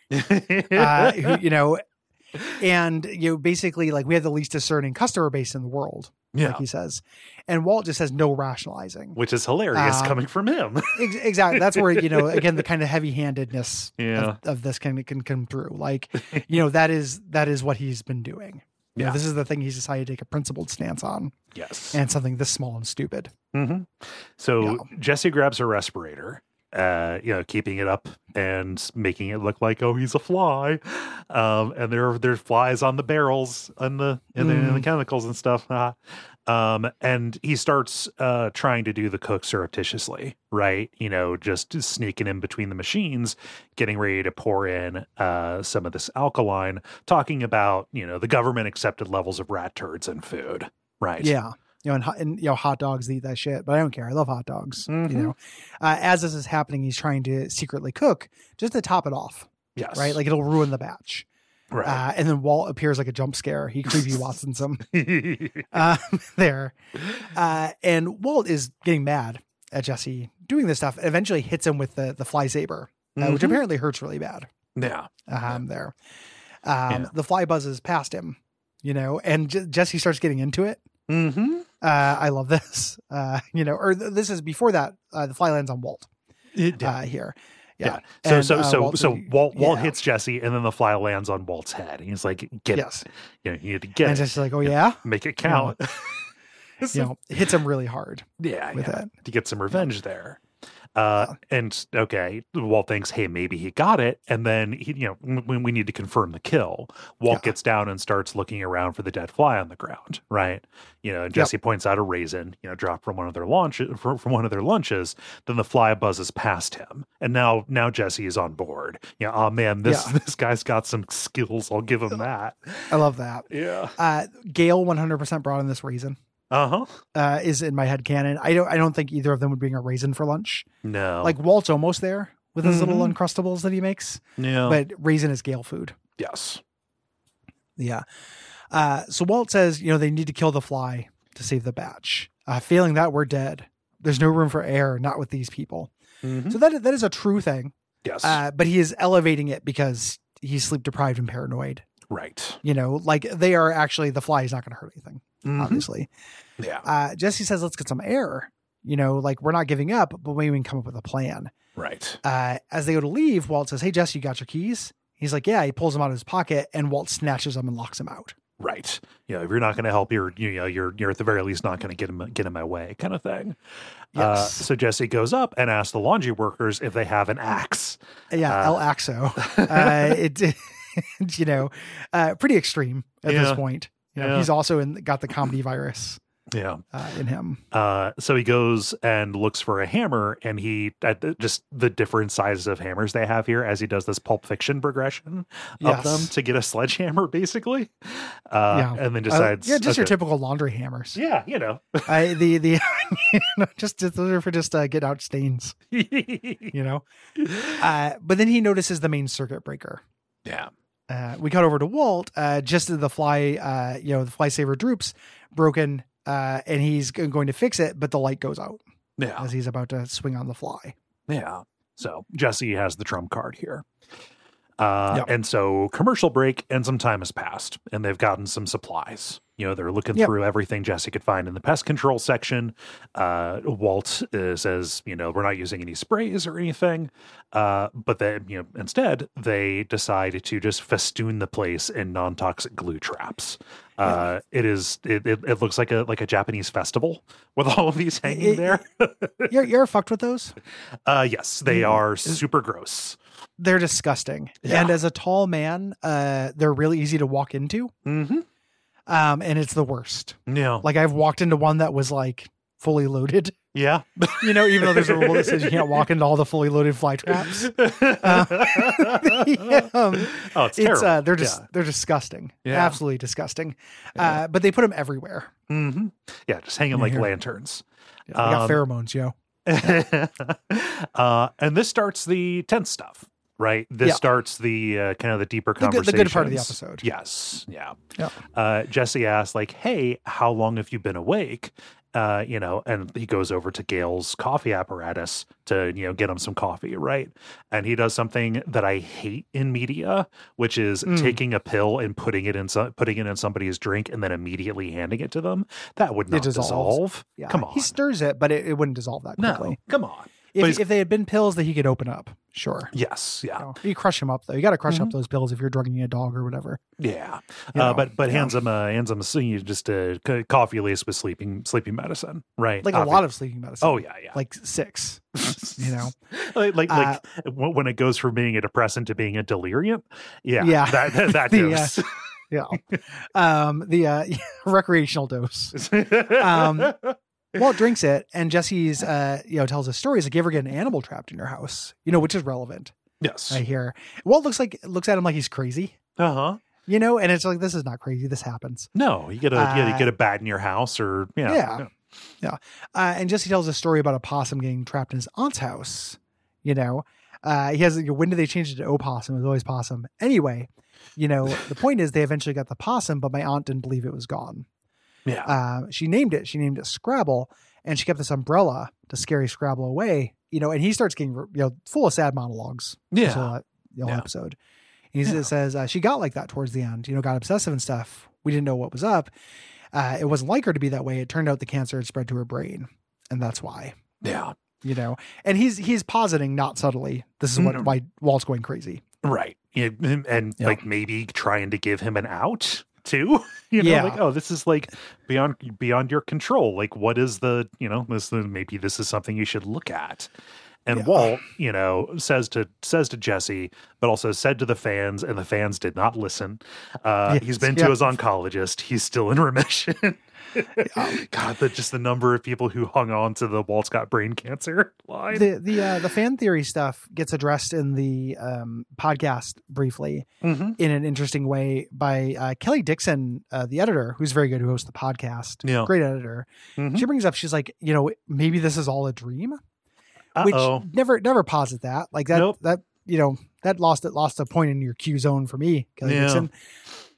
Speaker 1: Uh, who, you know, and you know, basically, like we have the least discerning customer base in the world,
Speaker 2: yeah.
Speaker 1: like he says. And Walt just has no rationalizing.
Speaker 2: Which is hilarious
Speaker 1: Uh,
Speaker 2: coming from him.
Speaker 1: Ex- exactly. That's where, you know, again, the kind of heavy handedness
Speaker 2: Yeah.
Speaker 1: of, of this can, can come through. Like, you know, that is, that is what he's been doing. You know,
Speaker 2: Yeah.
Speaker 1: this is the thing he's decided to take a principled stance on,
Speaker 2: Yes.
Speaker 1: and something this small and stupid.
Speaker 2: Mm-hmm. So
Speaker 1: Yeah.
Speaker 2: Jesse grabs her respirator, uh, you know, keeping it up and making it look like, oh, he's a fly. Um, and there there's flies on the barrels and the and the, and the
Speaker 1: Mm.
Speaker 2: chemicals and stuff. Ah. Um, and he starts uh, trying to do the cook surreptitiously, right? You know, just sneaking in between the machines, getting ready to pour in uh, some of this alkaline, talking about, you know, the government accepted levels of rat turds in food, right?
Speaker 1: Yeah. You know, and, hot- and, you know, hot dogs eat that shit, but I don't care. I love hot dogs.
Speaker 2: Mhm.
Speaker 1: You know, uh, as this is happening, he's trying to secretly cook just to top it off,
Speaker 2: Yes.
Speaker 1: right? Like it'll ruin the batch.
Speaker 2: right.
Speaker 1: Uh, and then Walt appears like a jump scare. He creepy Watsons him um, there. Uh, and Walt is getting mad at Jesse doing this stuff. Eventually hits him with the, the fly saber, uh, which
Speaker 2: Mhm.
Speaker 1: apparently hurts really bad
Speaker 2: yeah.
Speaker 1: um, there. Um,
Speaker 2: Yeah.
Speaker 1: The fly buzzes past him, you know, and J- Jesse starts getting into it.
Speaker 2: Mm-hmm.
Speaker 1: Uh, I love this, uh, you know, or th- this is before that, uh, the fly lands on Walt uh, here.
Speaker 2: Yeah.
Speaker 1: Yeah.
Speaker 2: So
Speaker 1: And,
Speaker 2: so
Speaker 1: uh,
Speaker 2: so
Speaker 1: Walt's
Speaker 2: so
Speaker 1: like,
Speaker 2: Walt Walt
Speaker 1: yeah.
Speaker 2: hits Jesse, and then the fly lands on Walt's head. And he's like, "Get
Speaker 1: Yes.
Speaker 2: it. You know, you need to get
Speaker 1: And
Speaker 2: it.
Speaker 1: Jesse's like, oh yeah,
Speaker 2: Make it count."
Speaker 1: you know, hits him really hard.
Speaker 2: yeah,
Speaker 1: with
Speaker 2: yeah.
Speaker 1: it.
Speaker 2: To get some revenge there. Uh, and okay, Walt thinks, hey, maybe he got it, and then he, you know, when we need to confirm the kill, Walt
Speaker 1: Yeah.
Speaker 2: gets down and starts looking around for the dead fly on the ground, right? You know, and Jesse points out a raisin, you know, dropped from one of their launches, from, from one of their lunches. Then the fly buzzes past him, and now now Jesse is on board. You know, oh man, this
Speaker 1: Yeah.
Speaker 2: this guy's got some skills. I'll give him that.
Speaker 1: I love that.
Speaker 2: Yeah.
Speaker 1: Uh, Gail one hundred percent brought in this raisin.
Speaker 2: Uh huh.
Speaker 1: Uh, is in my head canon. I don't. I don't think either of them would bring a raisin for lunch.
Speaker 2: No.
Speaker 1: Like Walt's almost there with his little
Speaker 2: Mhm.
Speaker 1: uncrustables that he makes,
Speaker 2: no.
Speaker 1: but raisin is Gail food.
Speaker 2: yes.
Speaker 1: Yeah. Uh, so Walt says, you know, they need to kill the fly to save the batch. Uh, failing that, we're dead. There's no room for air, not with these people.
Speaker 2: Mhm.
Speaker 1: So that that is a true thing.
Speaker 2: Yes.
Speaker 1: Uh, but he is elevating it because he's sleep deprived and paranoid.
Speaker 2: Right.
Speaker 1: You know, like they are actually, the fly is not going to hurt anything,
Speaker 2: Mhm.
Speaker 1: obviously.
Speaker 2: Yeah.
Speaker 1: Uh, Jesse says, let's get some air. You know, like we're not giving up, but maybe we can come up with a plan.
Speaker 2: Right.
Speaker 1: Uh, as they go to leave, Walt says, hey, Jesse, you got your keys? He's like, yeah. He pulls them out of his pocket and Walt snatches them and locks him out.
Speaker 2: Right. You know, if you're not going to help, you're, you know, you're, you're at the very least not going to get him, get in my way kind of thing. Uh,
Speaker 1: Yes.
Speaker 2: so Jesse goes up and asks the laundry workers if they have an axe.
Speaker 1: Yeah,
Speaker 2: Uh,
Speaker 1: El Axo. Uh, it, you know, uh, pretty extreme at
Speaker 2: Yeah.
Speaker 1: this point. You know,
Speaker 2: Yeah.
Speaker 1: he's also in, got the comedy virus
Speaker 2: Yeah.
Speaker 1: uh, in him.
Speaker 2: Uh, so he goes and looks for a hammer, and he at the, just the different sizes of hammers they have here as he does this Pulp Fiction progression
Speaker 1: Yes.
Speaker 2: of them to get a sledgehammer, basically. Uh,
Speaker 1: Yeah.
Speaker 2: and then
Speaker 1: Uh,
Speaker 2: decides,
Speaker 1: yeah, just your
Speaker 2: okay.
Speaker 1: typical laundry hammers.
Speaker 2: yeah, you know,
Speaker 1: I, the the you know, just, just those are for just uh, get out stains. You know, uh, but then he notices the main circuit breaker.
Speaker 2: yeah,
Speaker 1: Uh, we cut over to Walt, uh, just as the fly, uh, you know, the fly saver droops broken, uh, and he's g- going to fix it, but the light goes out
Speaker 2: yeah,
Speaker 1: as he's about to swing on the fly.
Speaker 2: yeah. So Jesse has the trump card here. Uh,
Speaker 1: Yep.
Speaker 2: And so commercial break, and some time has passed, and they've gotten some supplies. You know, they're looking
Speaker 1: Yep.
Speaker 2: through everything Jesse could find in the pest control section. Uh, Walt uh, says, you know, we're not using any sprays or anything. Uh, but then, you know, instead they decide to just festoon the place in non-toxic glue traps. Uh, it is, it, it, it looks like a, like a Japanese festival with all of these hanging
Speaker 1: It-
Speaker 2: there.
Speaker 1: You're, you're fucked with those?
Speaker 2: uh, yes, they are super gross.
Speaker 1: They're disgusting.
Speaker 2: Yeah.
Speaker 1: And as a tall man, uh, they're really easy to walk into.
Speaker 2: Mm-hmm.
Speaker 1: Um, and it's the worst.
Speaker 2: Yeah.
Speaker 1: Like I've walked into one that was like fully loaded,
Speaker 2: Yeah.
Speaker 1: you know, even though there's a rule that says you can't walk into all the fully loaded fly traps. Uh, yeah, um,
Speaker 2: oh, it's
Speaker 1: it's
Speaker 2: terrible.
Speaker 1: uh, they're just
Speaker 2: Yeah.
Speaker 1: they're disgusting,
Speaker 2: Yeah.
Speaker 1: absolutely disgusting. Uh, but they put them everywhere.
Speaker 2: Mm-hmm. Yeah, just hanging
Speaker 1: Yeah,
Speaker 2: like
Speaker 1: here.
Speaker 2: lanterns.
Speaker 1: Yeah, they got
Speaker 2: Um,
Speaker 1: pheromones, yo.
Speaker 2: uh, and this starts the tense stuff, right? This
Speaker 1: Yeah.
Speaker 2: starts the uh, kind of the deeper
Speaker 1: The good-
Speaker 2: conversations.
Speaker 1: the good part of the episode.
Speaker 2: Yes. Yeah.
Speaker 1: Yeah.
Speaker 2: Uh, Jesse asks, like, hey, how long have you been awake? Uh, you know, and he goes over to Gail's coffee apparatus to, you know, get him some coffee, right? And he does something that I hate in media, which is
Speaker 1: Mm.
Speaker 2: taking a pill and putting it in some, putting it in somebody's drink and then immediately handing it to them. That would not
Speaker 1: dissolves.
Speaker 2: dissolve.
Speaker 1: Yeah.
Speaker 2: Come on.
Speaker 1: He stirs it, but it, it wouldn't dissolve that
Speaker 2: no,
Speaker 1: quickly.
Speaker 2: come on. But he's-
Speaker 1: If, if they had been pills that he could open up, sure.
Speaker 2: Yes, yeah.
Speaker 1: You know, you crush them up though. You got to crush
Speaker 2: Mhm.
Speaker 1: up those pills if you're drugging a dog or whatever.
Speaker 2: Yeah,
Speaker 1: You
Speaker 2: uh,
Speaker 1: know,
Speaker 2: but but
Speaker 1: yeah.
Speaker 2: hands him uh, hands him a, you just a c- coffee laced with sleeping sleeping medicine, right?
Speaker 1: Like a lot of sleeping medicine.
Speaker 2: Oh yeah, yeah.
Speaker 1: Like six, you know.
Speaker 2: like like,
Speaker 1: Uh,
Speaker 2: like w- when it goes from being a depressant to being a delirium. Yeah,
Speaker 1: Yeah.
Speaker 2: that that, that
Speaker 1: The, uh,
Speaker 2: dose.
Speaker 1: Yeah. Um, the uh, recreational dose. um, Walt drinks it, and Jesse's, uh, you know, tells us stories like, you ever get an animal trapped in your house? You know, which is relevant.
Speaker 2: yes.
Speaker 1: I hear. Walt looks like looks at him like he's crazy.
Speaker 2: Uh huh.
Speaker 1: You know, and it's like, this is not crazy. This happens.
Speaker 2: No, you get a you, get a
Speaker 1: Uh,
Speaker 2: get a bat in your house, or yeah,
Speaker 1: Yeah. Yeah. Uh, and Jesse tells a story about a possum getting trapped in his aunt's house. You know, uh, he has, when did they change it to opossum? It was always possum. Anyway, you know, the point is they eventually got the possum, but my aunt didn't believe it was gone.
Speaker 2: yeah.
Speaker 1: Uh, she named it, she named it Scrabble, and she kept this umbrella to scare Scrabble away, you know, and he starts getting, you know, full of sad monologues.
Speaker 2: Yeah.
Speaker 1: This whole, the whole
Speaker 2: Yeah.
Speaker 1: episode. He
Speaker 2: Yeah.
Speaker 1: says, uh, she got like that towards the end, you know, got obsessive and stuff. We didn't know what was up. Uh, it wasn't like her to be that way. It turned out the cancer had spread to her brain. And that's why,
Speaker 2: yeah.
Speaker 1: you know, and he's, he's positing not subtly. This is what,
Speaker 2: Mhm.
Speaker 1: why Walt's going crazy.
Speaker 2: Right. Yeah, and, and
Speaker 1: Yeah.
Speaker 2: like maybe trying to give him an out too. You know,
Speaker 1: Yeah.
Speaker 2: like, oh, this is like beyond beyond your control. Like, what is the, you know, this maybe this is something you should look at. And
Speaker 1: Yeah.
Speaker 2: Walt, you know, says to says to Jesse, but also said to the fans, and the fans did not listen. Uh,
Speaker 1: Yes,
Speaker 2: he's been
Speaker 1: yeah.
Speaker 2: to his oncologist. He's still in remission. God, the, just the number of people who hung on to the Walt's got brain cancer line.
Speaker 1: The, the, uh, the fan theory stuff gets addressed in the, um, podcast briefly.
Speaker 2: Mhm.
Speaker 1: In an interesting way by uh, Kelly Dixon, uh, the editor, who's very good, who hosts the podcast.
Speaker 2: Yeah.
Speaker 1: Great editor.
Speaker 2: Mhm.
Speaker 1: She brings up, she's like, you know, maybe this is all a dream, which
Speaker 2: Uh-oh.
Speaker 1: never, never posit that. Like that,
Speaker 2: Nope.
Speaker 1: that, you know, that lost it, lost a point in your Q zone for me, Kelly
Speaker 2: Yeah.
Speaker 1: Dixon.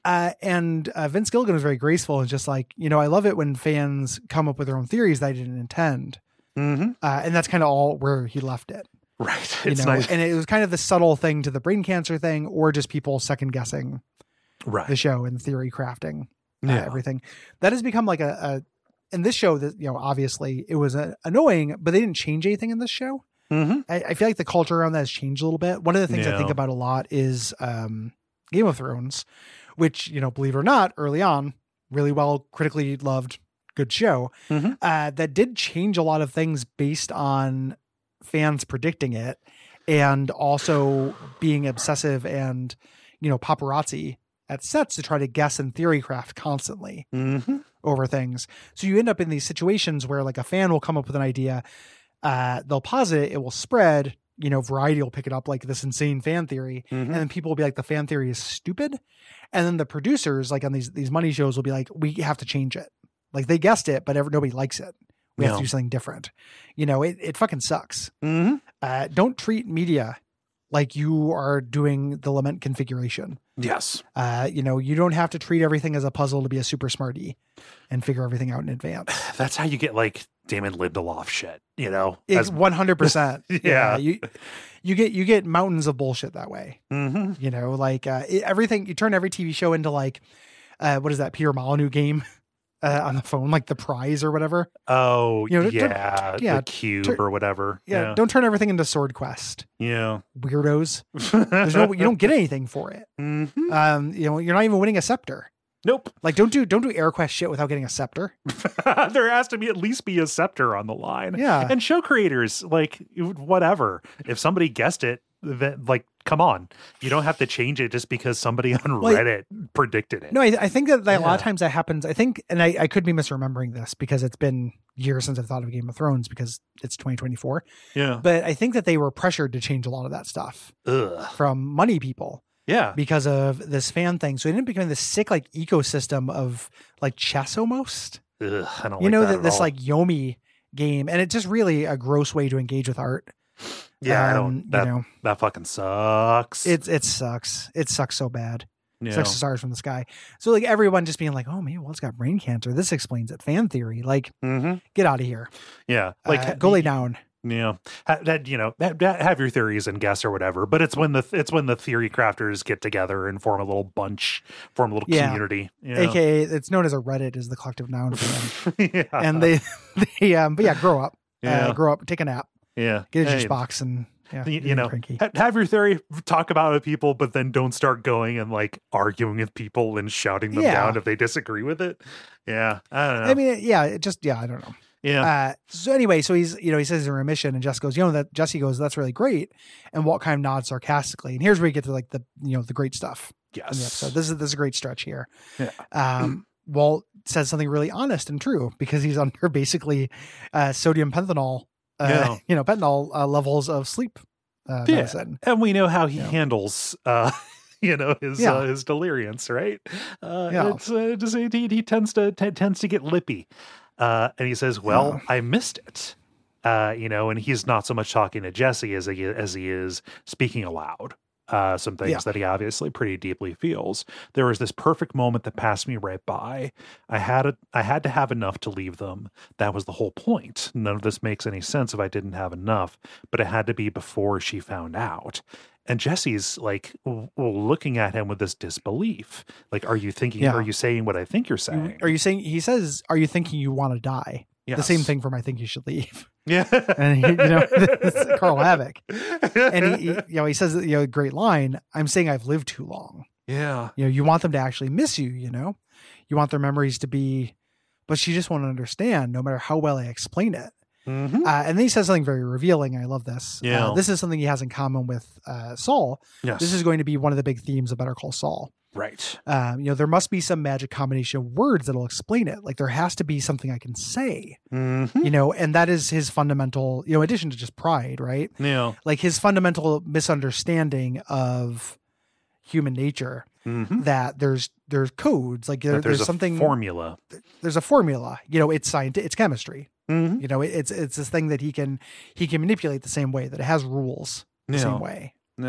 Speaker 1: Uh, and uh, Vince Gilligan was very graceful and just like, you know, I love it when fans come up with their own theories that I didn't intend.
Speaker 2: Mm-hmm.
Speaker 1: Uh, and that's kind of all where he left it.
Speaker 2: Right.
Speaker 1: You
Speaker 2: It's
Speaker 1: know,
Speaker 2: nice.
Speaker 1: and it was kind of the subtle thing to the brain cancer thing, or just people second guessing
Speaker 2: Right.
Speaker 1: the show and theory crafting uh,
Speaker 2: Yeah.
Speaker 1: everything. That has become like a, a in this show that, you know, obviously it was uh, annoying, but they didn't change anything in this show.
Speaker 2: Mm-hmm.
Speaker 1: I, I feel like the culture around that has changed a little bit. One of the things I think
Speaker 2: Yeah.
Speaker 1: about a lot is um, Game of Thrones, which, you know, believe it or not, early on, really well critically loved, good show.
Speaker 2: Mhm.
Speaker 1: Uh, that did change a lot of things based on fans predicting it, and also being obsessive and, you know, paparazzi at sets to try to guess and theory craft constantly
Speaker 2: Mm-hmm.
Speaker 1: over things. So you end up in these situations where like a fan will come up with an idea, uh, they'll posit it, it will spread, you know, Variety will pick it up like this insane fan theory.
Speaker 2: Mm-hmm.
Speaker 1: And then people will be like, the fan theory is stupid. And then the producers, like on these, these money shows, will be like, we have to change it. Like they guessed it, but ever, nobody likes it. We have
Speaker 2: Yeah.
Speaker 1: to do something different. You know, it, it fucking sucks.
Speaker 2: Mm-hmm.
Speaker 1: Uh, don't treat media like you are doing the lament configuration.
Speaker 2: Yes.
Speaker 1: Uh, you know, you don't have to treat everything as a puzzle to be a super smarty and figure everything out in advance.
Speaker 2: That's how you get like Damon Lindelof shit, you know?
Speaker 1: It's
Speaker 2: As-
Speaker 1: one hundred percent.
Speaker 2: Yeah.
Speaker 1: You, you get, you get mountains of bullshit that way.
Speaker 2: Mhm.
Speaker 1: You know, like uh, it, everything, you turn every T V show into like, uh, what is that Peter Molyneux game uh, on the phone, like The Prize or whatever.
Speaker 2: Oh,
Speaker 1: You know, tur-
Speaker 2: yeah.
Speaker 1: yeah,
Speaker 2: The cube
Speaker 1: tur-
Speaker 2: or whatever.
Speaker 1: Yeah,
Speaker 2: Yeah.
Speaker 1: don't turn everything into Sword Quest.
Speaker 2: Yeah.
Speaker 1: Weirdos. There's no, you don't get anything for it.
Speaker 2: Mhm.
Speaker 1: Um, you know, you're not even winning a scepter.
Speaker 2: Nope.
Speaker 1: Like, don't do don't do air quest shit without getting a scepter.
Speaker 2: There has to be at least be a scepter on the line.
Speaker 1: Yeah.
Speaker 2: And show creators, like, whatever. If somebody guessed it, then, like, come on. You don't have to change it just because somebody on
Speaker 1: Like-
Speaker 2: Reddit predicted it.
Speaker 1: No, I, I think that, that a lot of
Speaker 2: Yeah.
Speaker 1: times that happens. I think, and I, I could be misremembering this because it's been years since I've thought of Game of Thrones because it's twenty twenty-four.
Speaker 2: Yeah.
Speaker 1: But I think that they were pressured to change a lot of that stuff
Speaker 2: Ugh.
Speaker 1: from money people
Speaker 2: Yeah.
Speaker 1: because of this fan thing. So it ended up becoming this sick like ecosystem of like chess almost.
Speaker 2: Ugh, I don't
Speaker 1: You
Speaker 2: like
Speaker 1: know,
Speaker 2: that
Speaker 1: that
Speaker 2: at
Speaker 1: this
Speaker 2: all.
Speaker 1: like Yomi game, and it's just really a gross way to engage with art.
Speaker 2: Yeah, I
Speaker 1: Um,
Speaker 2: don't. That,
Speaker 1: you know,
Speaker 2: that fucking sucks.
Speaker 1: it it sucks. It sucks so bad.
Speaker 2: yeah.
Speaker 1: Sucks the stars from the sky. So like everyone just being like, oh man, well it's got brain cancer. This explains it. Fan theory. Like,
Speaker 2: Mhm.
Speaker 1: get out of here.
Speaker 2: Yeah. Like,
Speaker 1: Uh, go lay down.
Speaker 2: Yeah, ha- that you know, ha- ha- have your theories and guess or whatever. But it's when the it's when the theory crafters get together and form a little bunch, form a little
Speaker 1: Yeah.
Speaker 2: community. You know?
Speaker 1: A K A it's known as a Reddit is the collective noun for them.
Speaker 2: yeah.
Speaker 1: And they, they um, but yeah, grow up.
Speaker 2: yeah,
Speaker 1: Uh, grow up, take a nap,
Speaker 2: yeah.
Speaker 1: get a
Speaker 2: Hey,
Speaker 1: juice box, and yeah,
Speaker 2: You,
Speaker 1: you're
Speaker 2: you know,
Speaker 1: cranky.
Speaker 2: ha- have your theory, talk about it with people, but then don't start going and like arguing with people and shouting them
Speaker 1: Yeah.
Speaker 2: down if they disagree with it. Yeah, I don't know.
Speaker 1: I mean, yeah, it just yeah, I don't know.
Speaker 2: yeah,
Speaker 1: Uh, so anyway, so he's, you know, he says he's in remission, and Jess goes, you know, that Jesse goes, that's really great. And Walt kind of nods sarcastically. And here's where you get to like the, you know, the great stuff
Speaker 2: yes.
Speaker 1: in the episode. This is, this is a great stretch here.
Speaker 2: Yeah.
Speaker 1: Um, Walt says something really honest and true because he's under basically, uh, sodium pentanol, uh,
Speaker 2: Yeah.
Speaker 1: you know, pentanol uh, levels of sleep, uh,
Speaker 2: Yeah.
Speaker 1: medicine.
Speaker 2: And we know how he
Speaker 1: Yeah.
Speaker 2: handles, uh, you know, his
Speaker 1: Yeah.
Speaker 2: uh, his deliriance, right? Uh,
Speaker 1: Yeah.
Speaker 2: It's uh, just, he, he tends to t- tends to get lippy, uh, and he says, "Well, I missed it," uh, you know, and he's not so much talking to Jesse as he as he is speaking aloud. Uh, some things
Speaker 1: Yeah.
Speaker 2: that he obviously pretty deeply feels. There was this perfect moment that passed me right by. I had a, I had to have enough to leave them. That was the whole point. None of this makes any sense if I didn't have enough, but it had to be before she found out. And Jesse's like w- w- looking at him with this disbelief. Like, are you thinking,
Speaker 1: Yeah.
Speaker 2: are you saying what I think you're saying?
Speaker 1: Are you saying, he says, are you thinking you want to die? The same
Speaker 2: Yes.
Speaker 1: thing from I think you should leave.
Speaker 2: Yeah.
Speaker 1: And he, you know, it's Carl Havoc. And he, he, you know, he says, you know, great line. I'm saying I've lived too long.
Speaker 2: yeah.
Speaker 1: You know, you want them to actually miss you, you know, you want their memories to be, but she just won't understand no matter how well I explain it.
Speaker 2: Mm-hmm.
Speaker 1: Uh, and then he says something very revealing. I love this.
Speaker 2: Yeah.
Speaker 1: Uh, this is something he has in common with uh, Saul.
Speaker 2: Yes.
Speaker 1: This is going to be one of the big themes of Better Call Saul.
Speaker 2: right.
Speaker 1: Um, you know, there must be some magic combination of words that'll explain it. Like there has to be something I can say,
Speaker 2: Mm-hmm.
Speaker 1: you know, and that is his fundamental, you know, addition to just pride, right?
Speaker 2: Yeah.
Speaker 1: Like his fundamental misunderstanding of human nature,
Speaker 2: Mm-hmm.
Speaker 1: that there's there's codes, like there,
Speaker 2: That
Speaker 1: there's,
Speaker 2: there's a
Speaker 1: something
Speaker 2: formula.
Speaker 1: there's a formula, you know, it's science, it's chemistry,
Speaker 2: Mm-hmm.
Speaker 1: you know, it, it's it's this thing that he can he can manipulate the same way, that it has rules the
Speaker 2: Yeah.
Speaker 1: same way.
Speaker 2: Yeah.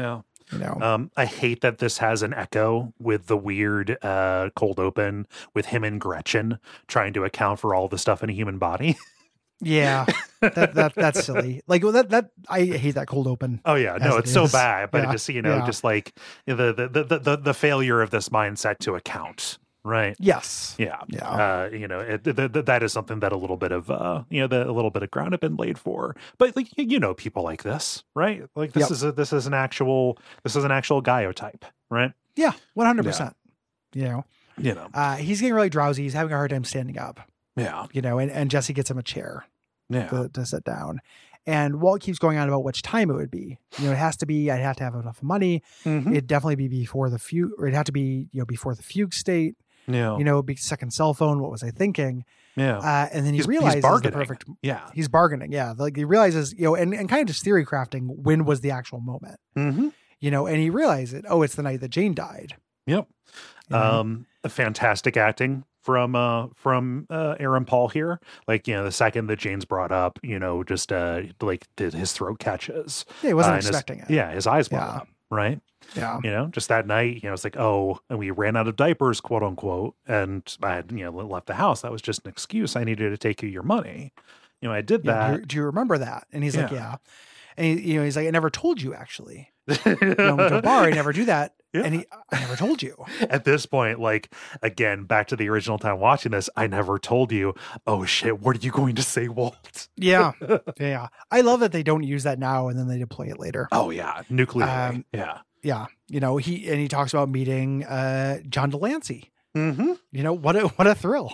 Speaker 1: You know,
Speaker 2: Um, I hate that this has an echo with the weird uh, cold open with him and Gretchen trying to account for all the stuff in a human body.
Speaker 1: yeah, that that that's silly. Like well, that that I hate that cold open.
Speaker 2: Oh yeah, no,
Speaker 1: As it
Speaker 2: it's so
Speaker 1: is.
Speaker 2: bad, but
Speaker 1: Yeah,
Speaker 2: it just you know,
Speaker 1: yeah.
Speaker 2: just like the the, the the the the failure of this mindset to account, right?
Speaker 1: Yes.
Speaker 2: Yeah,
Speaker 1: Yeah.
Speaker 2: Uh, you know, it, th- th- that is something that a little bit of uh, you know, the, a little bit of ground had been laid for. But like you know, people like this, right? Like this
Speaker 1: Yep.
Speaker 2: is a this is an actual this is an actual Gaio-type, right?
Speaker 1: Yeah. One hundred percent. You know,
Speaker 2: You know,
Speaker 1: uh, he's getting really drowsy. He's having a hard time standing up.
Speaker 2: yeah,
Speaker 1: You know, and, and Jesse gets him a chair
Speaker 2: yeah,
Speaker 1: to, to sit down. And Walt keeps going on about which time it would be. You know, it has to be. I'd have to have enough money.
Speaker 2: Mhm.
Speaker 1: It'd definitely be before the fugue, or it'd have to be you know before the fugue state.
Speaker 2: yeah,
Speaker 1: You know, be second cell phone. What was I thinking?
Speaker 2: yeah,
Speaker 1: Uh, and then he
Speaker 2: He's- he's
Speaker 1: realizes the
Speaker 2: bargaining.
Speaker 1: perfect.
Speaker 2: yeah.
Speaker 1: He's bargaining. Yeah, like he realizes, you know, and, and kind of just theory crafting. When was the actual moment?
Speaker 2: Mm-hmm.
Speaker 1: You know, and he realizes, oh, it's the night that Jane died.
Speaker 2: Yep.
Speaker 1: You know?
Speaker 2: Um, a fantastic acting from uh from uh Aaron Paul here. Like, you know, the second that Jane's brought up, you know, just uh like did his throat catches.
Speaker 1: Yeah, he wasn't
Speaker 2: uh, and his-
Speaker 1: expecting it.
Speaker 2: Yeah, his eyes went
Speaker 1: Yeah.
Speaker 2: up, right?
Speaker 1: Yeah.
Speaker 2: You know, just that night, you know, it's like, oh, and we ran out of diapers, quote unquote, and I had, you know, left the house. That was just an excuse. I needed to take you your money. You know, I did
Speaker 1: Yeah,
Speaker 2: that.
Speaker 1: do, you, do you remember that? And he's like,
Speaker 2: Yeah.
Speaker 1: yeah. And he, you know, he's like, I never told you actually. You know, to a bar, I never do that.
Speaker 2: Yeah.
Speaker 1: And he, I never told you.
Speaker 2: At this point, like, again, back to the original time watching this, I never told you. Oh shit, what are you going to say, Walt?
Speaker 1: Yeah. Yeah. I love that they don't use that now and then they deploy it later.
Speaker 2: Oh yeah, nuclear.
Speaker 1: Um,
Speaker 2: yeah.
Speaker 1: Yeah. You know, he, and he talks about meeting uh, John Delancey.
Speaker 2: Mm-hmm.
Speaker 1: You know, what a, what a thrill.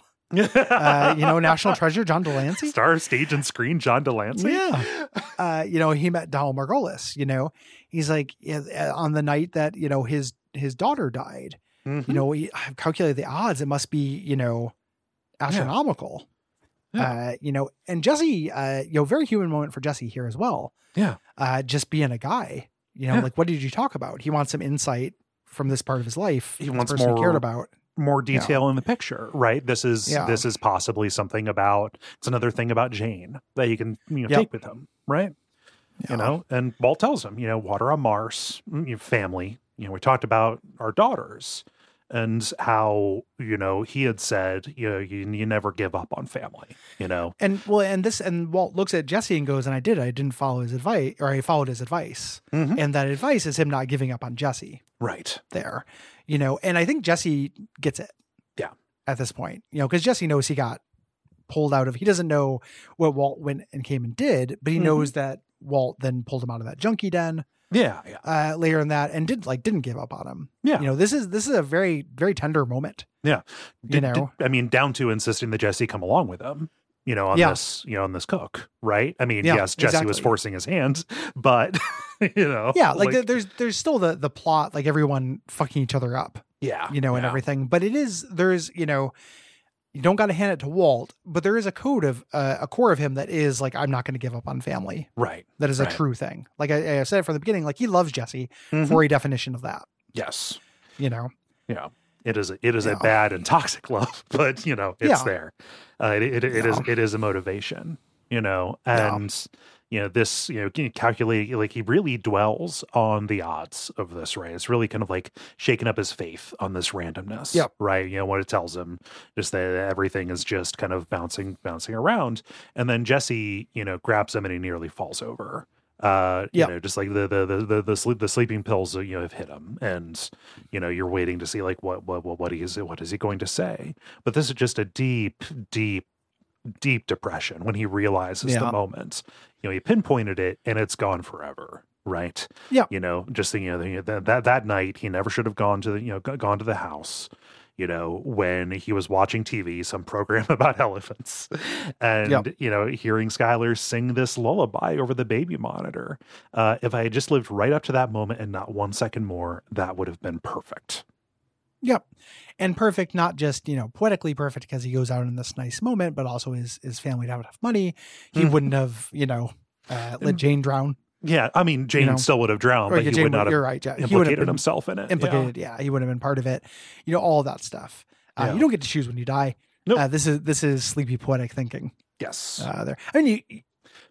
Speaker 1: Uh, you know, national treasure, John Delancey.
Speaker 2: Star of stage and screen, John Delancey.
Speaker 1: Yeah. Uh, you know, he met Donald Margolis, you know, he's like yeah, uh, on the night that, you know, his, his daughter died,
Speaker 2: Mhm.
Speaker 1: you know, he, I've calculated the odds. It must be, you know, astronomical,
Speaker 2: Yeah.
Speaker 1: uh, you know, and Jesse, uh, you know, very human moment for Jesse here as well.
Speaker 2: Yeah.
Speaker 1: Uh, just being a guy, you know,
Speaker 2: Yeah.
Speaker 1: like, what did you talk about? He wants some insight from this part of his life.
Speaker 2: He
Speaker 1: this
Speaker 2: wants
Speaker 1: person
Speaker 2: more-
Speaker 1: cared about.
Speaker 2: More detail in the picture, right? This is
Speaker 1: Yeah.
Speaker 2: this is possibly something about it's another thing about Jane that you can you know
Speaker 1: Yep.
Speaker 2: take with him, right?
Speaker 1: Yeah.
Speaker 2: You know, and Walt tells him, you know, water on Mars, mm, your family. You know, we talked about our daughters and how, you know, he had said, you know, you, you never give up on family, you know.
Speaker 1: And well, and this, and Walt looks at Jesse and goes, and I did, I didn't follow his advice, or I followed his advice.
Speaker 2: Mhm.
Speaker 1: And that advice is him not giving up on Jesse
Speaker 2: Right.
Speaker 1: there, you know, and I think Jesse gets it.
Speaker 2: Yeah.
Speaker 1: At this point, you know, because Jesse knows he got pulled out of, he doesn't know what Walt went and came and did, but he
Speaker 2: Mhm.
Speaker 1: knows that Walt then pulled him out of that junkie den
Speaker 2: Yeah. Yeah.
Speaker 1: uh, later in that and did like, didn't give up on him.
Speaker 2: Yeah.
Speaker 1: You know, this is, this is a very, very tender moment.
Speaker 2: Yeah.
Speaker 1: You
Speaker 2: Did- did-
Speaker 1: know?
Speaker 2: I mean, down to insisting that Jesse come along with him, you know, on
Speaker 1: Yeah.
Speaker 2: this, you know, on this cook, right? I mean,
Speaker 1: Yeah,
Speaker 2: yes, Jesse was
Speaker 1: exactly.
Speaker 2: forcing his hand, but you know,
Speaker 1: Yeah. Like, there- there's, there's still the, the plot, like everyone fucking each other up.
Speaker 2: yeah,
Speaker 1: you know, and
Speaker 2: yeah.
Speaker 1: everything. But it is, there's, you know, you don't got to hand it to Walt, but there is a code of, uh, a core of him that is like, I'm not going to give up on family.
Speaker 2: Right.
Speaker 1: That is a
Speaker 2: Right.
Speaker 1: true thing. Like I, I said from the beginning, like he loves Jesse
Speaker 2: Mhm.
Speaker 1: for a definition of that,
Speaker 2: Yes.
Speaker 1: you know?
Speaker 2: Yeah. It is a, it is
Speaker 1: Yeah.
Speaker 2: a bad and toxic love, but you know, it's
Speaker 1: Yeah.
Speaker 2: there. Uh, it it, it is
Speaker 1: Yeah.
Speaker 2: it is a motivation, you know,
Speaker 1: Yeah.
Speaker 2: and you know, this, you know, can you calculate, like he really dwells on the odds of this, right? It's really kind of like shaking up his faith on this randomness,
Speaker 1: Yep.
Speaker 2: right? You know, what it tells him, just that everything is just kind of bouncing, bouncing around. And then Jesse, you know, grabs him and he nearly falls over. Uh, you
Speaker 1: Yep.
Speaker 2: know, just like the, the, the, the, the sleep, the sleeping pills, you know, have hit him, and, you know, you're waiting to see like, what, what, what, what is it? What is he going to say? But this is just a deep, deep, deep depression when he realizes
Speaker 1: Yeah.
Speaker 2: the moment. You know, he pinpointed it and it's gone forever, right?
Speaker 1: Yeah.
Speaker 2: You know, just thinking, you know, that that that night he never should have gone to the, you know, g- gone to the house. You know, when he was watching T V, some program about elephants, and
Speaker 1: Yep.
Speaker 2: you know, hearing Skylar sing this lullaby over the baby monitor. Uh, if I had just lived right up to that moment and not one second more, that would have been perfect.
Speaker 1: Yep. And perfect, not just, you know, poetically perfect because he goes out in this nice moment, but also his, his family would have enough money. He
Speaker 2: Mhm.
Speaker 1: wouldn't have, you know, uh, let Jane drown.
Speaker 2: Yeah, I mean, Jane
Speaker 1: know,
Speaker 2: still would have drowned,
Speaker 1: Or
Speaker 2: but he
Speaker 1: Jane
Speaker 2: would not
Speaker 1: you're
Speaker 2: have
Speaker 1: right. Yeah. He would have
Speaker 2: implicated
Speaker 1: been
Speaker 2: himself in it. Yeah.
Speaker 1: implicated. Yeah. He would have been part of it. You know, all of that stuff. Uh,
Speaker 2: Yeah.
Speaker 1: You don't get to choose when you die.
Speaker 2: Nope.
Speaker 1: Uh, this is, this is sleepy poetic thinking
Speaker 2: Yes.
Speaker 1: uh, there. I mean, you,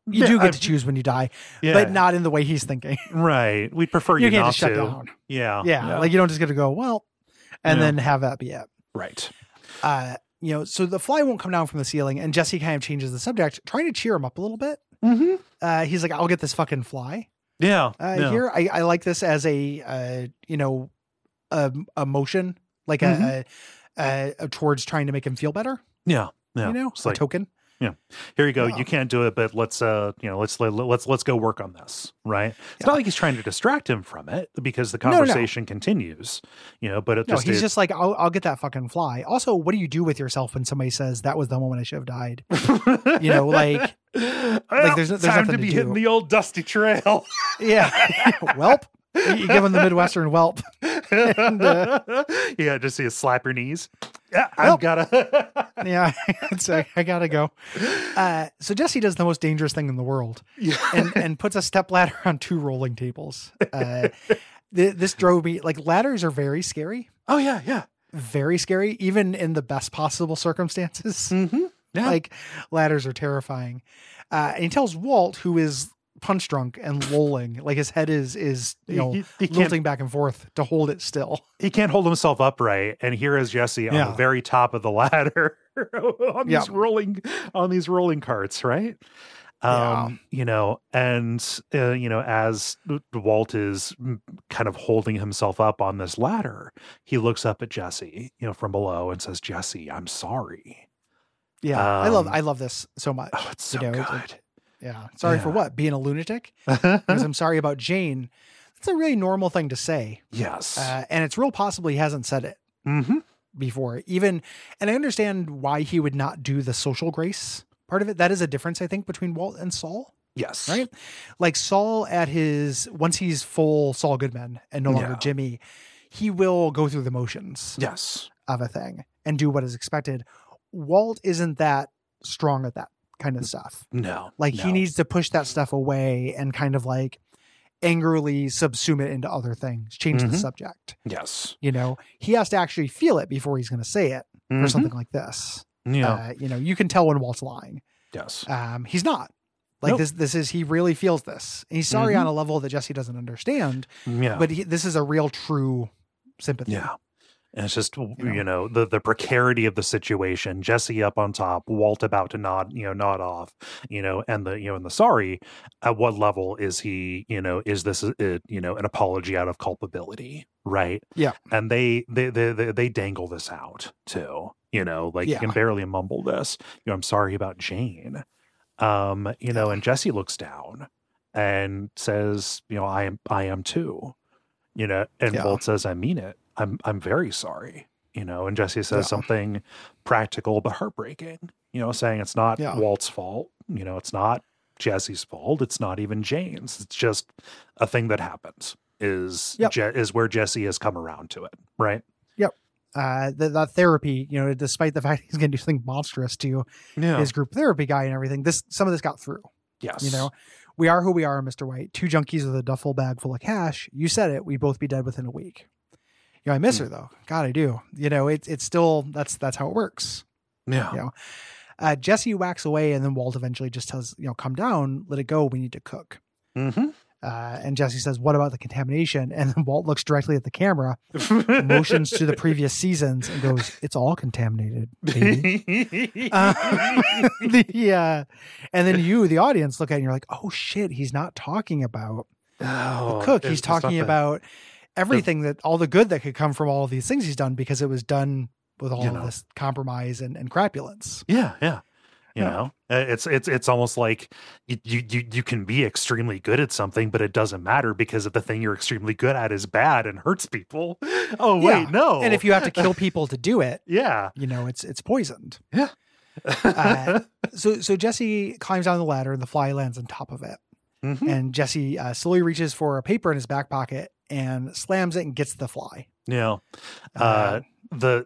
Speaker 1: you
Speaker 2: Yeah,
Speaker 1: do get
Speaker 2: I've-
Speaker 1: to choose when you die,
Speaker 2: Yeah.
Speaker 1: but not in the way he's thinking.
Speaker 2: Right. We'd prefer you,
Speaker 1: You can't
Speaker 2: not
Speaker 1: just shut
Speaker 2: to.
Speaker 1: down.
Speaker 2: Yeah.
Speaker 1: Yeah, like you don't just get to go, well, and
Speaker 2: Yeah.
Speaker 1: then have that be it.
Speaker 2: right.
Speaker 1: Uh, you know, so the fly won't come down from the ceiling, and Jesse kind of changes the subject, trying to cheer him up a little bit.
Speaker 2: Mm-hmm.
Speaker 1: Uh, he's like, I'll get this fucking fly.
Speaker 2: Yeah.
Speaker 1: Uh,
Speaker 2: yeah.
Speaker 1: Here, I, I like this as a, uh, you know, a, a motion, like
Speaker 2: Mhm.
Speaker 1: a, a, a towards trying to make him feel better.
Speaker 2: Yeah. Yeah.
Speaker 1: You know,
Speaker 2: It's
Speaker 1: a
Speaker 2: like,
Speaker 1: token.
Speaker 2: here you go.
Speaker 1: Yeah.
Speaker 2: You can't do it, but let's, uh, you know, let's, let, let's, let's go work on this. Right. It's not like he's trying to distract him from it because the
Speaker 1: no, no.
Speaker 2: conversation continues, you know, but it
Speaker 1: No,
Speaker 2: just,
Speaker 1: he's
Speaker 2: it-
Speaker 1: just like, I'll, I'll get that fucking fly. Also, what do you do with yourself when somebody says that was the moment I should have died? You know, like,
Speaker 2: well,
Speaker 1: there's- there's
Speaker 2: time
Speaker 1: nothing
Speaker 2: to
Speaker 1: to
Speaker 2: be
Speaker 1: do.
Speaker 2: hitting the old dusty trail.
Speaker 1: yeah, whelp. You, you give him the Midwestern whelp. And, uh,
Speaker 2: yeah, just see you slap your knees. Yeah,
Speaker 1: Well,
Speaker 2: I've got to.
Speaker 1: Yeah, it's like, I gotta go. Uh, so Jesse does the most dangerous thing in the world,
Speaker 2: yeah.
Speaker 1: and and puts a step ladder on two rolling tables. Uh, th- this drove me like ladders are very scary,
Speaker 2: Oh yeah, yeah.
Speaker 1: very scary, even in the best possible circumstances.
Speaker 2: Mm-hmm. Yeah.
Speaker 1: Like ladders are terrifying. Uh, and he tells Walt, who is punch drunk and lolling, like his head is is you know
Speaker 2: he, he can't,
Speaker 1: lilting back and forth, to hold it still.
Speaker 2: he can't hold himself upright, and here is Jesse on
Speaker 1: Yeah.
Speaker 2: the very top of the ladder on
Speaker 1: Yeah.
Speaker 2: these rolling on these rolling carts, right? Um, you know, and uh, you know, as Walt is kind of holding himself up on this ladder, he looks up at Jesse, you know, from below and says, "Jesse, I'm sorry."
Speaker 1: Yeah, I love
Speaker 2: Um,
Speaker 1: I love this so much.
Speaker 2: Oh, it's so
Speaker 1: You know,
Speaker 2: good.
Speaker 1: Yeah, sorry for
Speaker 2: Yeah.
Speaker 1: what? Being a lunatic? Because I'm sorry about Jane. That's a really normal thing to say.
Speaker 2: yes.
Speaker 1: Uh, and it's real possible he hasn't said it
Speaker 2: mm-hmm.
Speaker 1: before. Even, and I understand why he would not do the social grace part of it. That is a difference, I think, between Walt and Saul,
Speaker 2: Yes.
Speaker 1: right? Like Saul at his, once he's full Saul Goodman and no longer
Speaker 2: Yeah.
Speaker 1: Jimmy, he will go through the motions
Speaker 2: Yes.
Speaker 1: of a thing and do what is expected. Walt isn't that strong at that kind of stuff.
Speaker 2: No.
Speaker 1: Like
Speaker 2: no.
Speaker 1: he needs to push that stuff away and kind of like angrily subsume it into other things, change
Speaker 2: Mhm.
Speaker 1: the subject.
Speaker 2: Yes.
Speaker 1: You know, he has to actually feel it before he's going to say it for
Speaker 2: Mhm.
Speaker 1: something like this.
Speaker 2: Yeah.
Speaker 1: Uh, you know, you can tell when Walt's lying.
Speaker 2: yes.
Speaker 1: Um, he's not. Like
Speaker 2: Nope.
Speaker 1: this, this is, he really feels this. And he's sorry
Speaker 2: Mhm.
Speaker 1: on a level that Jesse doesn't understand,
Speaker 2: Yeah.
Speaker 1: but he, this is a real true sympathy.
Speaker 2: Yeah. And it's just, you
Speaker 1: know?
Speaker 2: know, the, the precarity of the situation, Jesse up on top, Walt about to nod, you know, nod off, you know, and the, you know, and the sorry, at what level is he, you know, is this, a, you know, an apology out of culpability? Right.
Speaker 1: Yeah.
Speaker 2: And they, they, they, they, they dangle this out too, you know, like
Speaker 1: Yeah.
Speaker 2: you can barely mumble this, you know, I'm sorry about Jane. Um, you know, and Jesse looks down and says, you know, I am, I am too, you know, and
Speaker 1: Yeah.
Speaker 2: Walt says, I mean it. I'm I'm very sorry, you know, and Jesse says
Speaker 1: Yeah.
Speaker 2: something practical but heartbreaking, you know, saying it's not
Speaker 1: Yeah.
Speaker 2: Walt's fault, you know, it's not Jesse's fault, it's not even Jane's, it's just a thing that happens. Is
Speaker 1: Yep.
Speaker 2: Je- is where Jesse has come around to it, right?
Speaker 1: Uh, the, the therapy, you know, despite the fact he's going to do something monstrous to
Speaker 2: Yeah.
Speaker 1: his group therapy guy and everything, this, some of this got through.
Speaker 2: Yes.
Speaker 1: You know, we are who we are, Mister White. Two junkies with a duffel bag full of cash. You said it. We'd both be dead within a week. You know, I miss
Speaker 2: Hmm.
Speaker 1: her though. God, I do. You know, it's it's still that's that's how it works.
Speaker 2: Yeah.
Speaker 1: You know, uh, Jesse whacks away, and then Walt eventually just tells you know, come down, let it go. We need to cook.
Speaker 2: Mm-hmm.
Speaker 1: Uh, and Jesse says, "What about the contamination?" And then Walt looks directly at the camera, motions to the previous seasons, and goes, "It's all contaminated, baby." Uh, the uh, and then you, the audience, look at it and you're like, "Oh shit, he's not talking about
Speaker 2: oh,
Speaker 1: the cook.
Speaker 2: it's-
Speaker 1: He's
Speaker 2: it's not
Speaker 1: talking
Speaker 2: the-
Speaker 1: about everything that all the good that could come from all of these things he's done because it was done with all
Speaker 2: You
Speaker 1: of
Speaker 2: know.
Speaker 1: this compromise and, and crapulence."
Speaker 2: Yeah, yeah. You
Speaker 1: Yeah.
Speaker 2: know, Uh, it's it's it's almost like you, you you you can be extremely good at something, but it doesn't matter because if the thing you're extremely good at is bad and hurts people. Oh wait,
Speaker 1: Yeah.
Speaker 2: no.
Speaker 1: And if you have to kill people to do it,
Speaker 2: yeah,
Speaker 1: you know, it's it's poisoned.
Speaker 2: yeah.
Speaker 1: Uh, So so Jesse climbs down the ladder and the fly lands on top of it.
Speaker 2: Mhm.
Speaker 1: And Jesse uh, slowly reaches for a paper in his back pocket and slams it and gets the fly.
Speaker 2: Yeah.
Speaker 1: Uh,
Speaker 2: Uh, the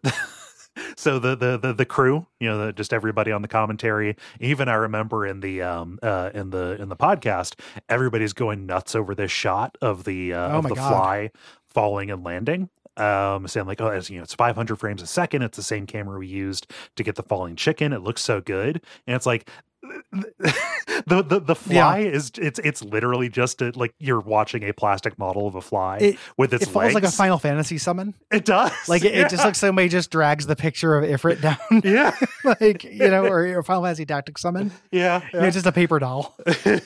Speaker 2: so the, the the the crew, you know, the, just everybody on the commentary. Even I remember in the um uh in the in the podcast, everybody's going nuts over this shot of the uh,
Speaker 1: Oh
Speaker 2: of
Speaker 1: my
Speaker 2: the
Speaker 1: God.
Speaker 2: fly falling and landing. Um, saying like, oh, it's, you know, it's five hundred frames a second. It's the same camera we used to get the falling chicken. It looks so good, and it's like the the, the fly yeah. is it's it's literally just a, like you're watching a plastic model of a fly
Speaker 1: it,
Speaker 2: with its
Speaker 1: it feels
Speaker 2: legs.
Speaker 1: like a Final Fantasy summon.
Speaker 2: It does.
Speaker 1: Like it,
Speaker 2: yeah.
Speaker 1: it just looks like somebody just drags the picture of Ifrit down.
Speaker 2: Yeah.
Speaker 1: Like, you know, or, or Final Fantasy Tactics summon.
Speaker 2: Yeah. yeah.
Speaker 1: You know, just a paper doll.
Speaker 2: It's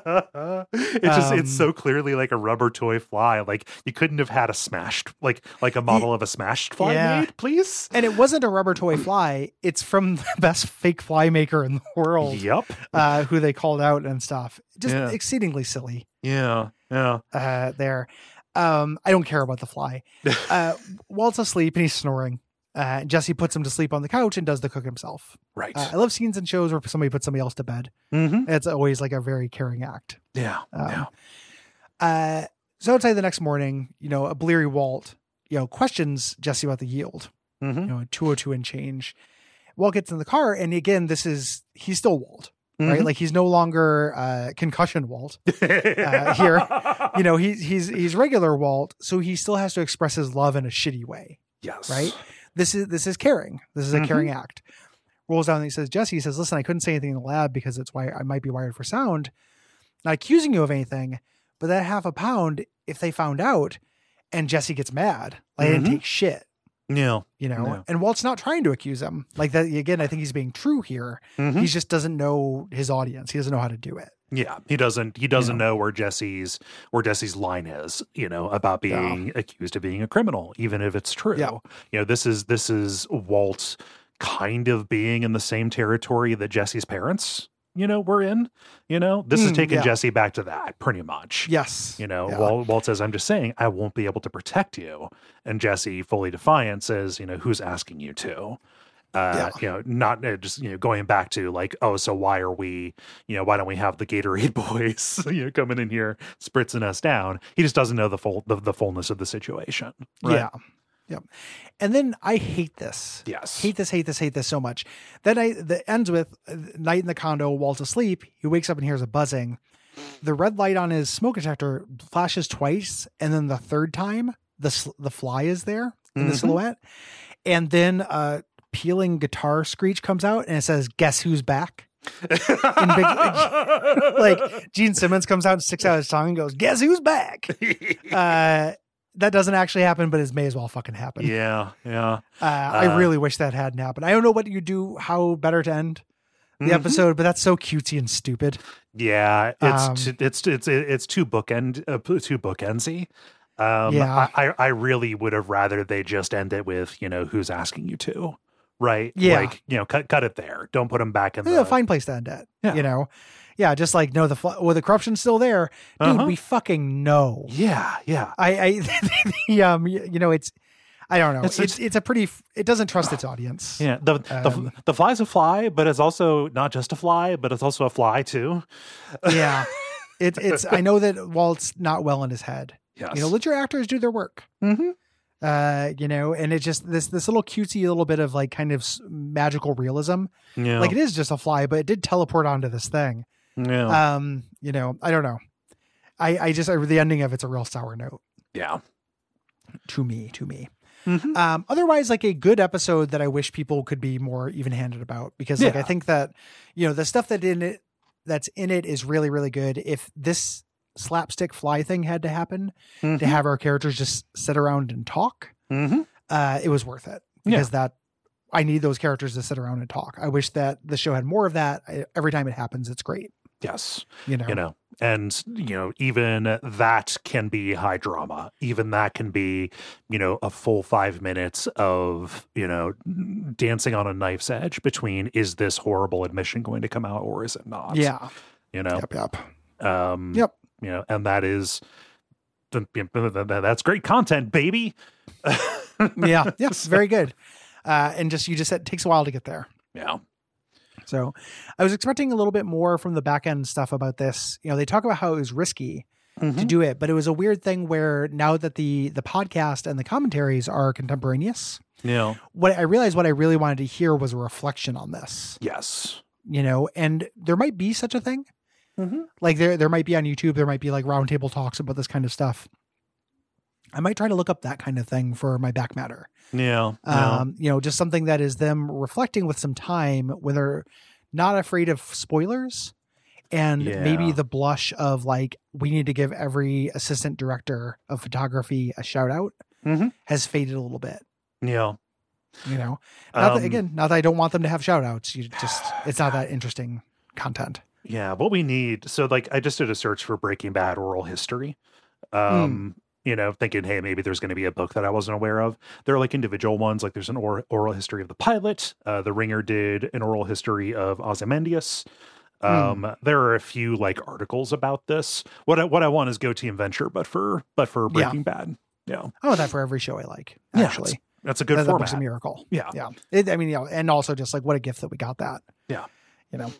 Speaker 2: just
Speaker 1: Um,
Speaker 2: it's so clearly like a rubber toy fly. Like you couldn't have had a smashed like like a model of a smashed fly
Speaker 1: Yeah.
Speaker 2: made, please.
Speaker 1: And it wasn't a rubber toy fly. It's from the best fake fly maker in the world.
Speaker 2: Yep.
Speaker 1: Uh, who they called out and stuff. Just
Speaker 2: Yeah.
Speaker 1: exceedingly silly.
Speaker 2: Yeah. Yeah.
Speaker 1: Uh, there. Um, I don't care about the fly. Uh, Walt's asleep and he's snoring. Uh, Jesse puts him to sleep on the couch and does the cook himself.
Speaker 2: Right.
Speaker 1: Uh, I love scenes in shows where somebody puts somebody else to bed.
Speaker 2: Mm-hmm.
Speaker 1: It's always like a very caring act.
Speaker 2: Yeah.
Speaker 1: Um,
Speaker 2: yeah.
Speaker 1: Uh, so outside the next morning, you know, a bleary Walt, you know, questions Jesse about the yield.
Speaker 2: Mm-hmm.
Speaker 1: You know, two oh two and change. Walt gets in the car, and again, this is he's still Walt, right?
Speaker 2: Mm-hmm.
Speaker 1: Like he's no longer uh, concussion Walt uh, here. You know, he's he's he's regular Walt, so he still has to express his love in a shitty way,
Speaker 2: Yes.
Speaker 1: right? This is this is caring. This is a
Speaker 2: Mm-hmm.
Speaker 1: caring act. Rolls down and he says, Jesse he says, listen, I couldn't say anything in the lab because it's why I might be wired for sound. Not accusing you of anything, but that half a pound, if they found out, and Jesse gets mad, like I didn't
Speaker 2: Mhm.
Speaker 1: take shit.
Speaker 2: Yeah.
Speaker 1: You know,
Speaker 2: Yeah.
Speaker 1: and Walt's not trying to accuse him like that. Again, I think he's being true here.
Speaker 2: Mhm.
Speaker 1: He just doesn't know his audience. He doesn't know how to do it.
Speaker 2: Yeah, he doesn't. He doesn't
Speaker 1: You know.
Speaker 2: know where Jesse's where Jesse's line is. You know, about being accused of being a criminal, even if it's true.
Speaker 1: Yeah.
Speaker 2: You know, this is this is Walt kind of being in the same territory that Jesse's parents, you know, were in. You know, this is
Speaker 1: Mm,
Speaker 2: taking
Speaker 1: yeah.
Speaker 2: Jesse back to that pretty much.
Speaker 1: Yes.
Speaker 2: You know,
Speaker 1: Yeah.
Speaker 2: Walt, Walt says, I'm just saying, I won't be able to protect you. And Jesse, fully defiant, says, you know, who's asking you to? Uh,
Speaker 1: Yeah.
Speaker 2: You know, not uh, just, you know, going back to like, oh, so why are we, you know, why don't we have the Gatorade boys, you know, coming in here, spritzing us down? He just doesn't know the full, the, the fullness of the situation. Right?
Speaker 1: Yeah. Yep. And then I hate this.
Speaker 2: Yes.
Speaker 1: Hate this, hate this, hate this so much. Then I, that ends with uh, night in the condo, Walt's asleep. He wakes up and hears a buzzing. The red light on his smoke detector flashes twice. And then the third time, the, sl- the fly is there in the
Speaker 2: Mhm.
Speaker 1: silhouette. And then a peeling guitar screech comes out and it says, guess who's back? In big, like Gene Simmons comes out and sticks out his tongue and goes, guess who's back? Uh, that doesn't actually happen, but it may as well fucking happen.
Speaker 2: yeah. Yeah.
Speaker 1: Uh, I really wish that hadn't happened. I don't know what you do, how better to end the
Speaker 2: Mhm.
Speaker 1: episode, but that's so cutesy and stupid.
Speaker 2: Yeah. It's,
Speaker 1: Um,
Speaker 2: t- it's, it's, it's too bookend, uh, too bookendsy. Um,
Speaker 1: Yeah.
Speaker 2: I, I, I really would have rather they just end it with, you know, who's asking you to, right?
Speaker 1: Yeah.
Speaker 2: Like, you know, cut, cut it there. Don't put them back in
Speaker 1: Yeah,
Speaker 2: the,
Speaker 1: a fine place to end it.
Speaker 2: Yeah.
Speaker 1: You know? Yeah, just like, no, the fl- well, the corruption's still there. Dude,
Speaker 2: Uh-huh.
Speaker 1: we fucking know.
Speaker 2: yeah. Yeah.
Speaker 1: I, I the, um, y- you know, it's, I don't know.
Speaker 2: It's
Speaker 1: It's,
Speaker 2: such-
Speaker 1: it's, a pretty, f- it doesn't trust its audience.
Speaker 2: Yeah. The,
Speaker 1: Um,
Speaker 2: the, the fly's a fly, but it's also not just a fly, but it's also a fly too.
Speaker 1: Yeah. It, it's, I know that Walt's not well in his head.
Speaker 2: Yes.
Speaker 1: You know, let your actors do their work.
Speaker 2: Mm-hmm.
Speaker 1: Uh, you know, and it just, this, this little cutesy little bit of like kind of s- magical realism.
Speaker 2: Yeah.
Speaker 1: Like it is just a fly, but it did teleport onto this thing.
Speaker 2: yeah.
Speaker 1: Um, you know, I don't know. I, I just, I, the ending of it's a real sour note
Speaker 2: yeah.
Speaker 1: to me, to me.
Speaker 2: Mhm.
Speaker 1: Um, otherwise, like a good episode that I wish people could be more even handed about, because like,
Speaker 2: Yeah.
Speaker 1: I think that, you know, the stuff that in it, that's in it is really, really good. If this slapstick fly thing had to happen
Speaker 2: Mhm.
Speaker 1: to have our characters just sit around and talk,
Speaker 2: Mhm.
Speaker 1: uh, it was worth it because that I need those characters to sit around and talk. I wish that the show had more of that. I, every time it happens, it's great.
Speaker 2: Yes.
Speaker 1: You know,
Speaker 2: You know, and, you know, even that can be high drama. Even that can be, you know, a full five minutes of, you know, dancing on a knife's edge between, is this horrible admission going to come out or is it not?
Speaker 1: yeah,
Speaker 2: You know,
Speaker 1: yep, yep,
Speaker 2: um,
Speaker 1: yep.
Speaker 2: you know, and that is, that's great content, baby.
Speaker 1: Yeah, yes, very good. Uh, and just you just said it takes a while to get there.
Speaker 2: Yeah.
Speaker 1: So I was expecting a little bit more from the back end stuff about this. You know, they talk about how it was risky to
Speaker 2: Mhm.
Speaker 1: do it, but it was a weird thing where now that the the podcast and the commentaries are contemporaneous,
Speaker 2: Yeah.
Speaker 1: what I realized what I really wanted to hear was a reflection on this.
Speaker 2: Yes.
Speaker 1: You know, and there might be such a thing.
Speaker 2: Mm-hmm.
Speaker 1: Like there there might be on YouTube, there might be like roundtable talks about this kind of stuff. I might try to look up that kind of thing for my back matter.
Speaker 2: Yeah. yeah.
Speaker 1: Um, you know, just something that is them reflecting with some time when they're not afraid of spoilers, and
Speaker 2: Yeah.
Speaker 1: maybe the blush of like, we need to give every assistant director of photography a shout out
Speaker 2: Mhm.
Speaker 1: has faded a little bit.
Speaker 2: Yeah.
Speaker 1: You know, not
Speaker 2: Um,
Speaker 1: that, again, not that I don't want them to have shout outs. You just, it's not that interesting content.
Speaker 2: Yeah, what we need. So, like, I just did a search for Breaking Bad oral history. Um, you know, thinking, hey, maybe there's going to be a book that I wasn't aware of. There are like individual ones, like there's an or- oral history of the pilot. Uh, the Ringer did an oral history of Ozymandias. Um,
Speaker 1: Mm.
Speaker 2: there are a few like articles about this. What I, what I want is Go Team Venture, but for but for Breaking Bad. Yeah,
Speaker 1: I want that for every show I like.
Speaker 2: Yeah,
Speaker 1: Actually,
Speaker 2: that's a good
Speaker 1: that, that
Speaker 2: format.
Speaker 1: book's a miracle.
Speaker 2: Yeah,
Speaker 1: Yeah. It, I mean, you know, and also just like what a gift that we got that.
Speaker 2: Yeah.
Speaker 1: You know.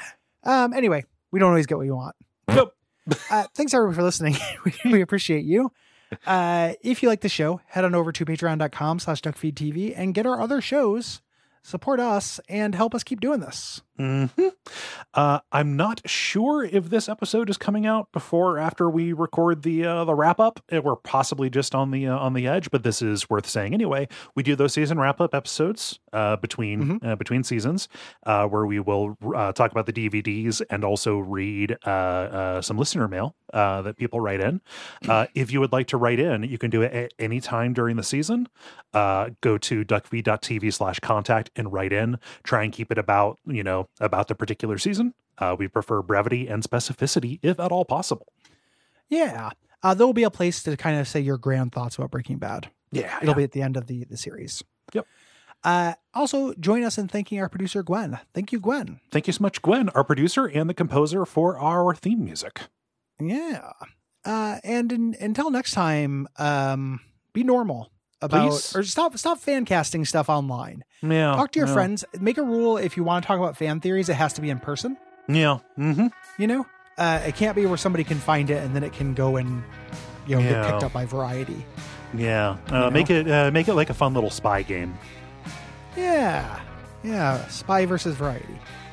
Speaker 1: Um. Anyway, we don't always get what we want.
Speaker 2: Nope.
Speaker 1: uh, thanks everyone for listening. we, we appreciate you. Uh, if you like the show, head on over to patreon.com slash duckfeedtv and get our other shows, support us, and help us keep doing this.
Speaker 2: Mm-hmm. Uh, I'm not sure if this episode is coming out before or after we record the uh, the wrap up. We're possibly just on the uh, on the edge, but this is worth saying anyway. We do those season wrap up episodes uh, between
Speaker 1: Mm-hmm.
Speaker 2: uh, between seasons, uh, where we will uh, talk about the D V Ds and also read uh, uh, some listener mail uh, that people write in. Uh, if you would like to write in, you can do it at any time during the season. Uh, go to duckfeed.tv slash contact and write in. Try and keep it about, you know, about the particular season. Uh, we prefer brevity and specificity if at all possible.
Speaker 1: Yeah. Uh, there will be a place to kind of say your grand thoughts about Breaking Bad.
Speaker 2: Yeah.
Speaker 1: It'll be at the end of the, the series.
Speaker 2: Yep.
Speaker 1: Uh, also, join us in thanking our producer, Gwen. Thank you, Gwen.
Speaker 2: Thank you so much, Gwen, our producer and the composer for our theme music.
Speaker 1: Yeah. Uh, and in, until next time, um, be normal about,
Speaker 2: Please.
Speaker 1: or stop, stop fan casting stuff online.
Speaker 2: Yeah.
Speaker 1: Talk to your
Speaker 2: yeah.
Speaker 1: friends. Make a rule. If you want to talk about fan theories, it has to be in person.
Speaker 2: Yeah. Mm-hmm.
Speaker 1: You know, uh, it can't be where somebody can find it and then it can go and, you know,
Speaker 2: Yeah.
Speaker 1: get picked up by Variety.
Speaker 2: Yeah. Uh,
Speaker 1: know?
Speaker 2: Make it uh, make it like a fun little spy game.
Speaker 1: Yeah. Yeah. Spy versus Variety.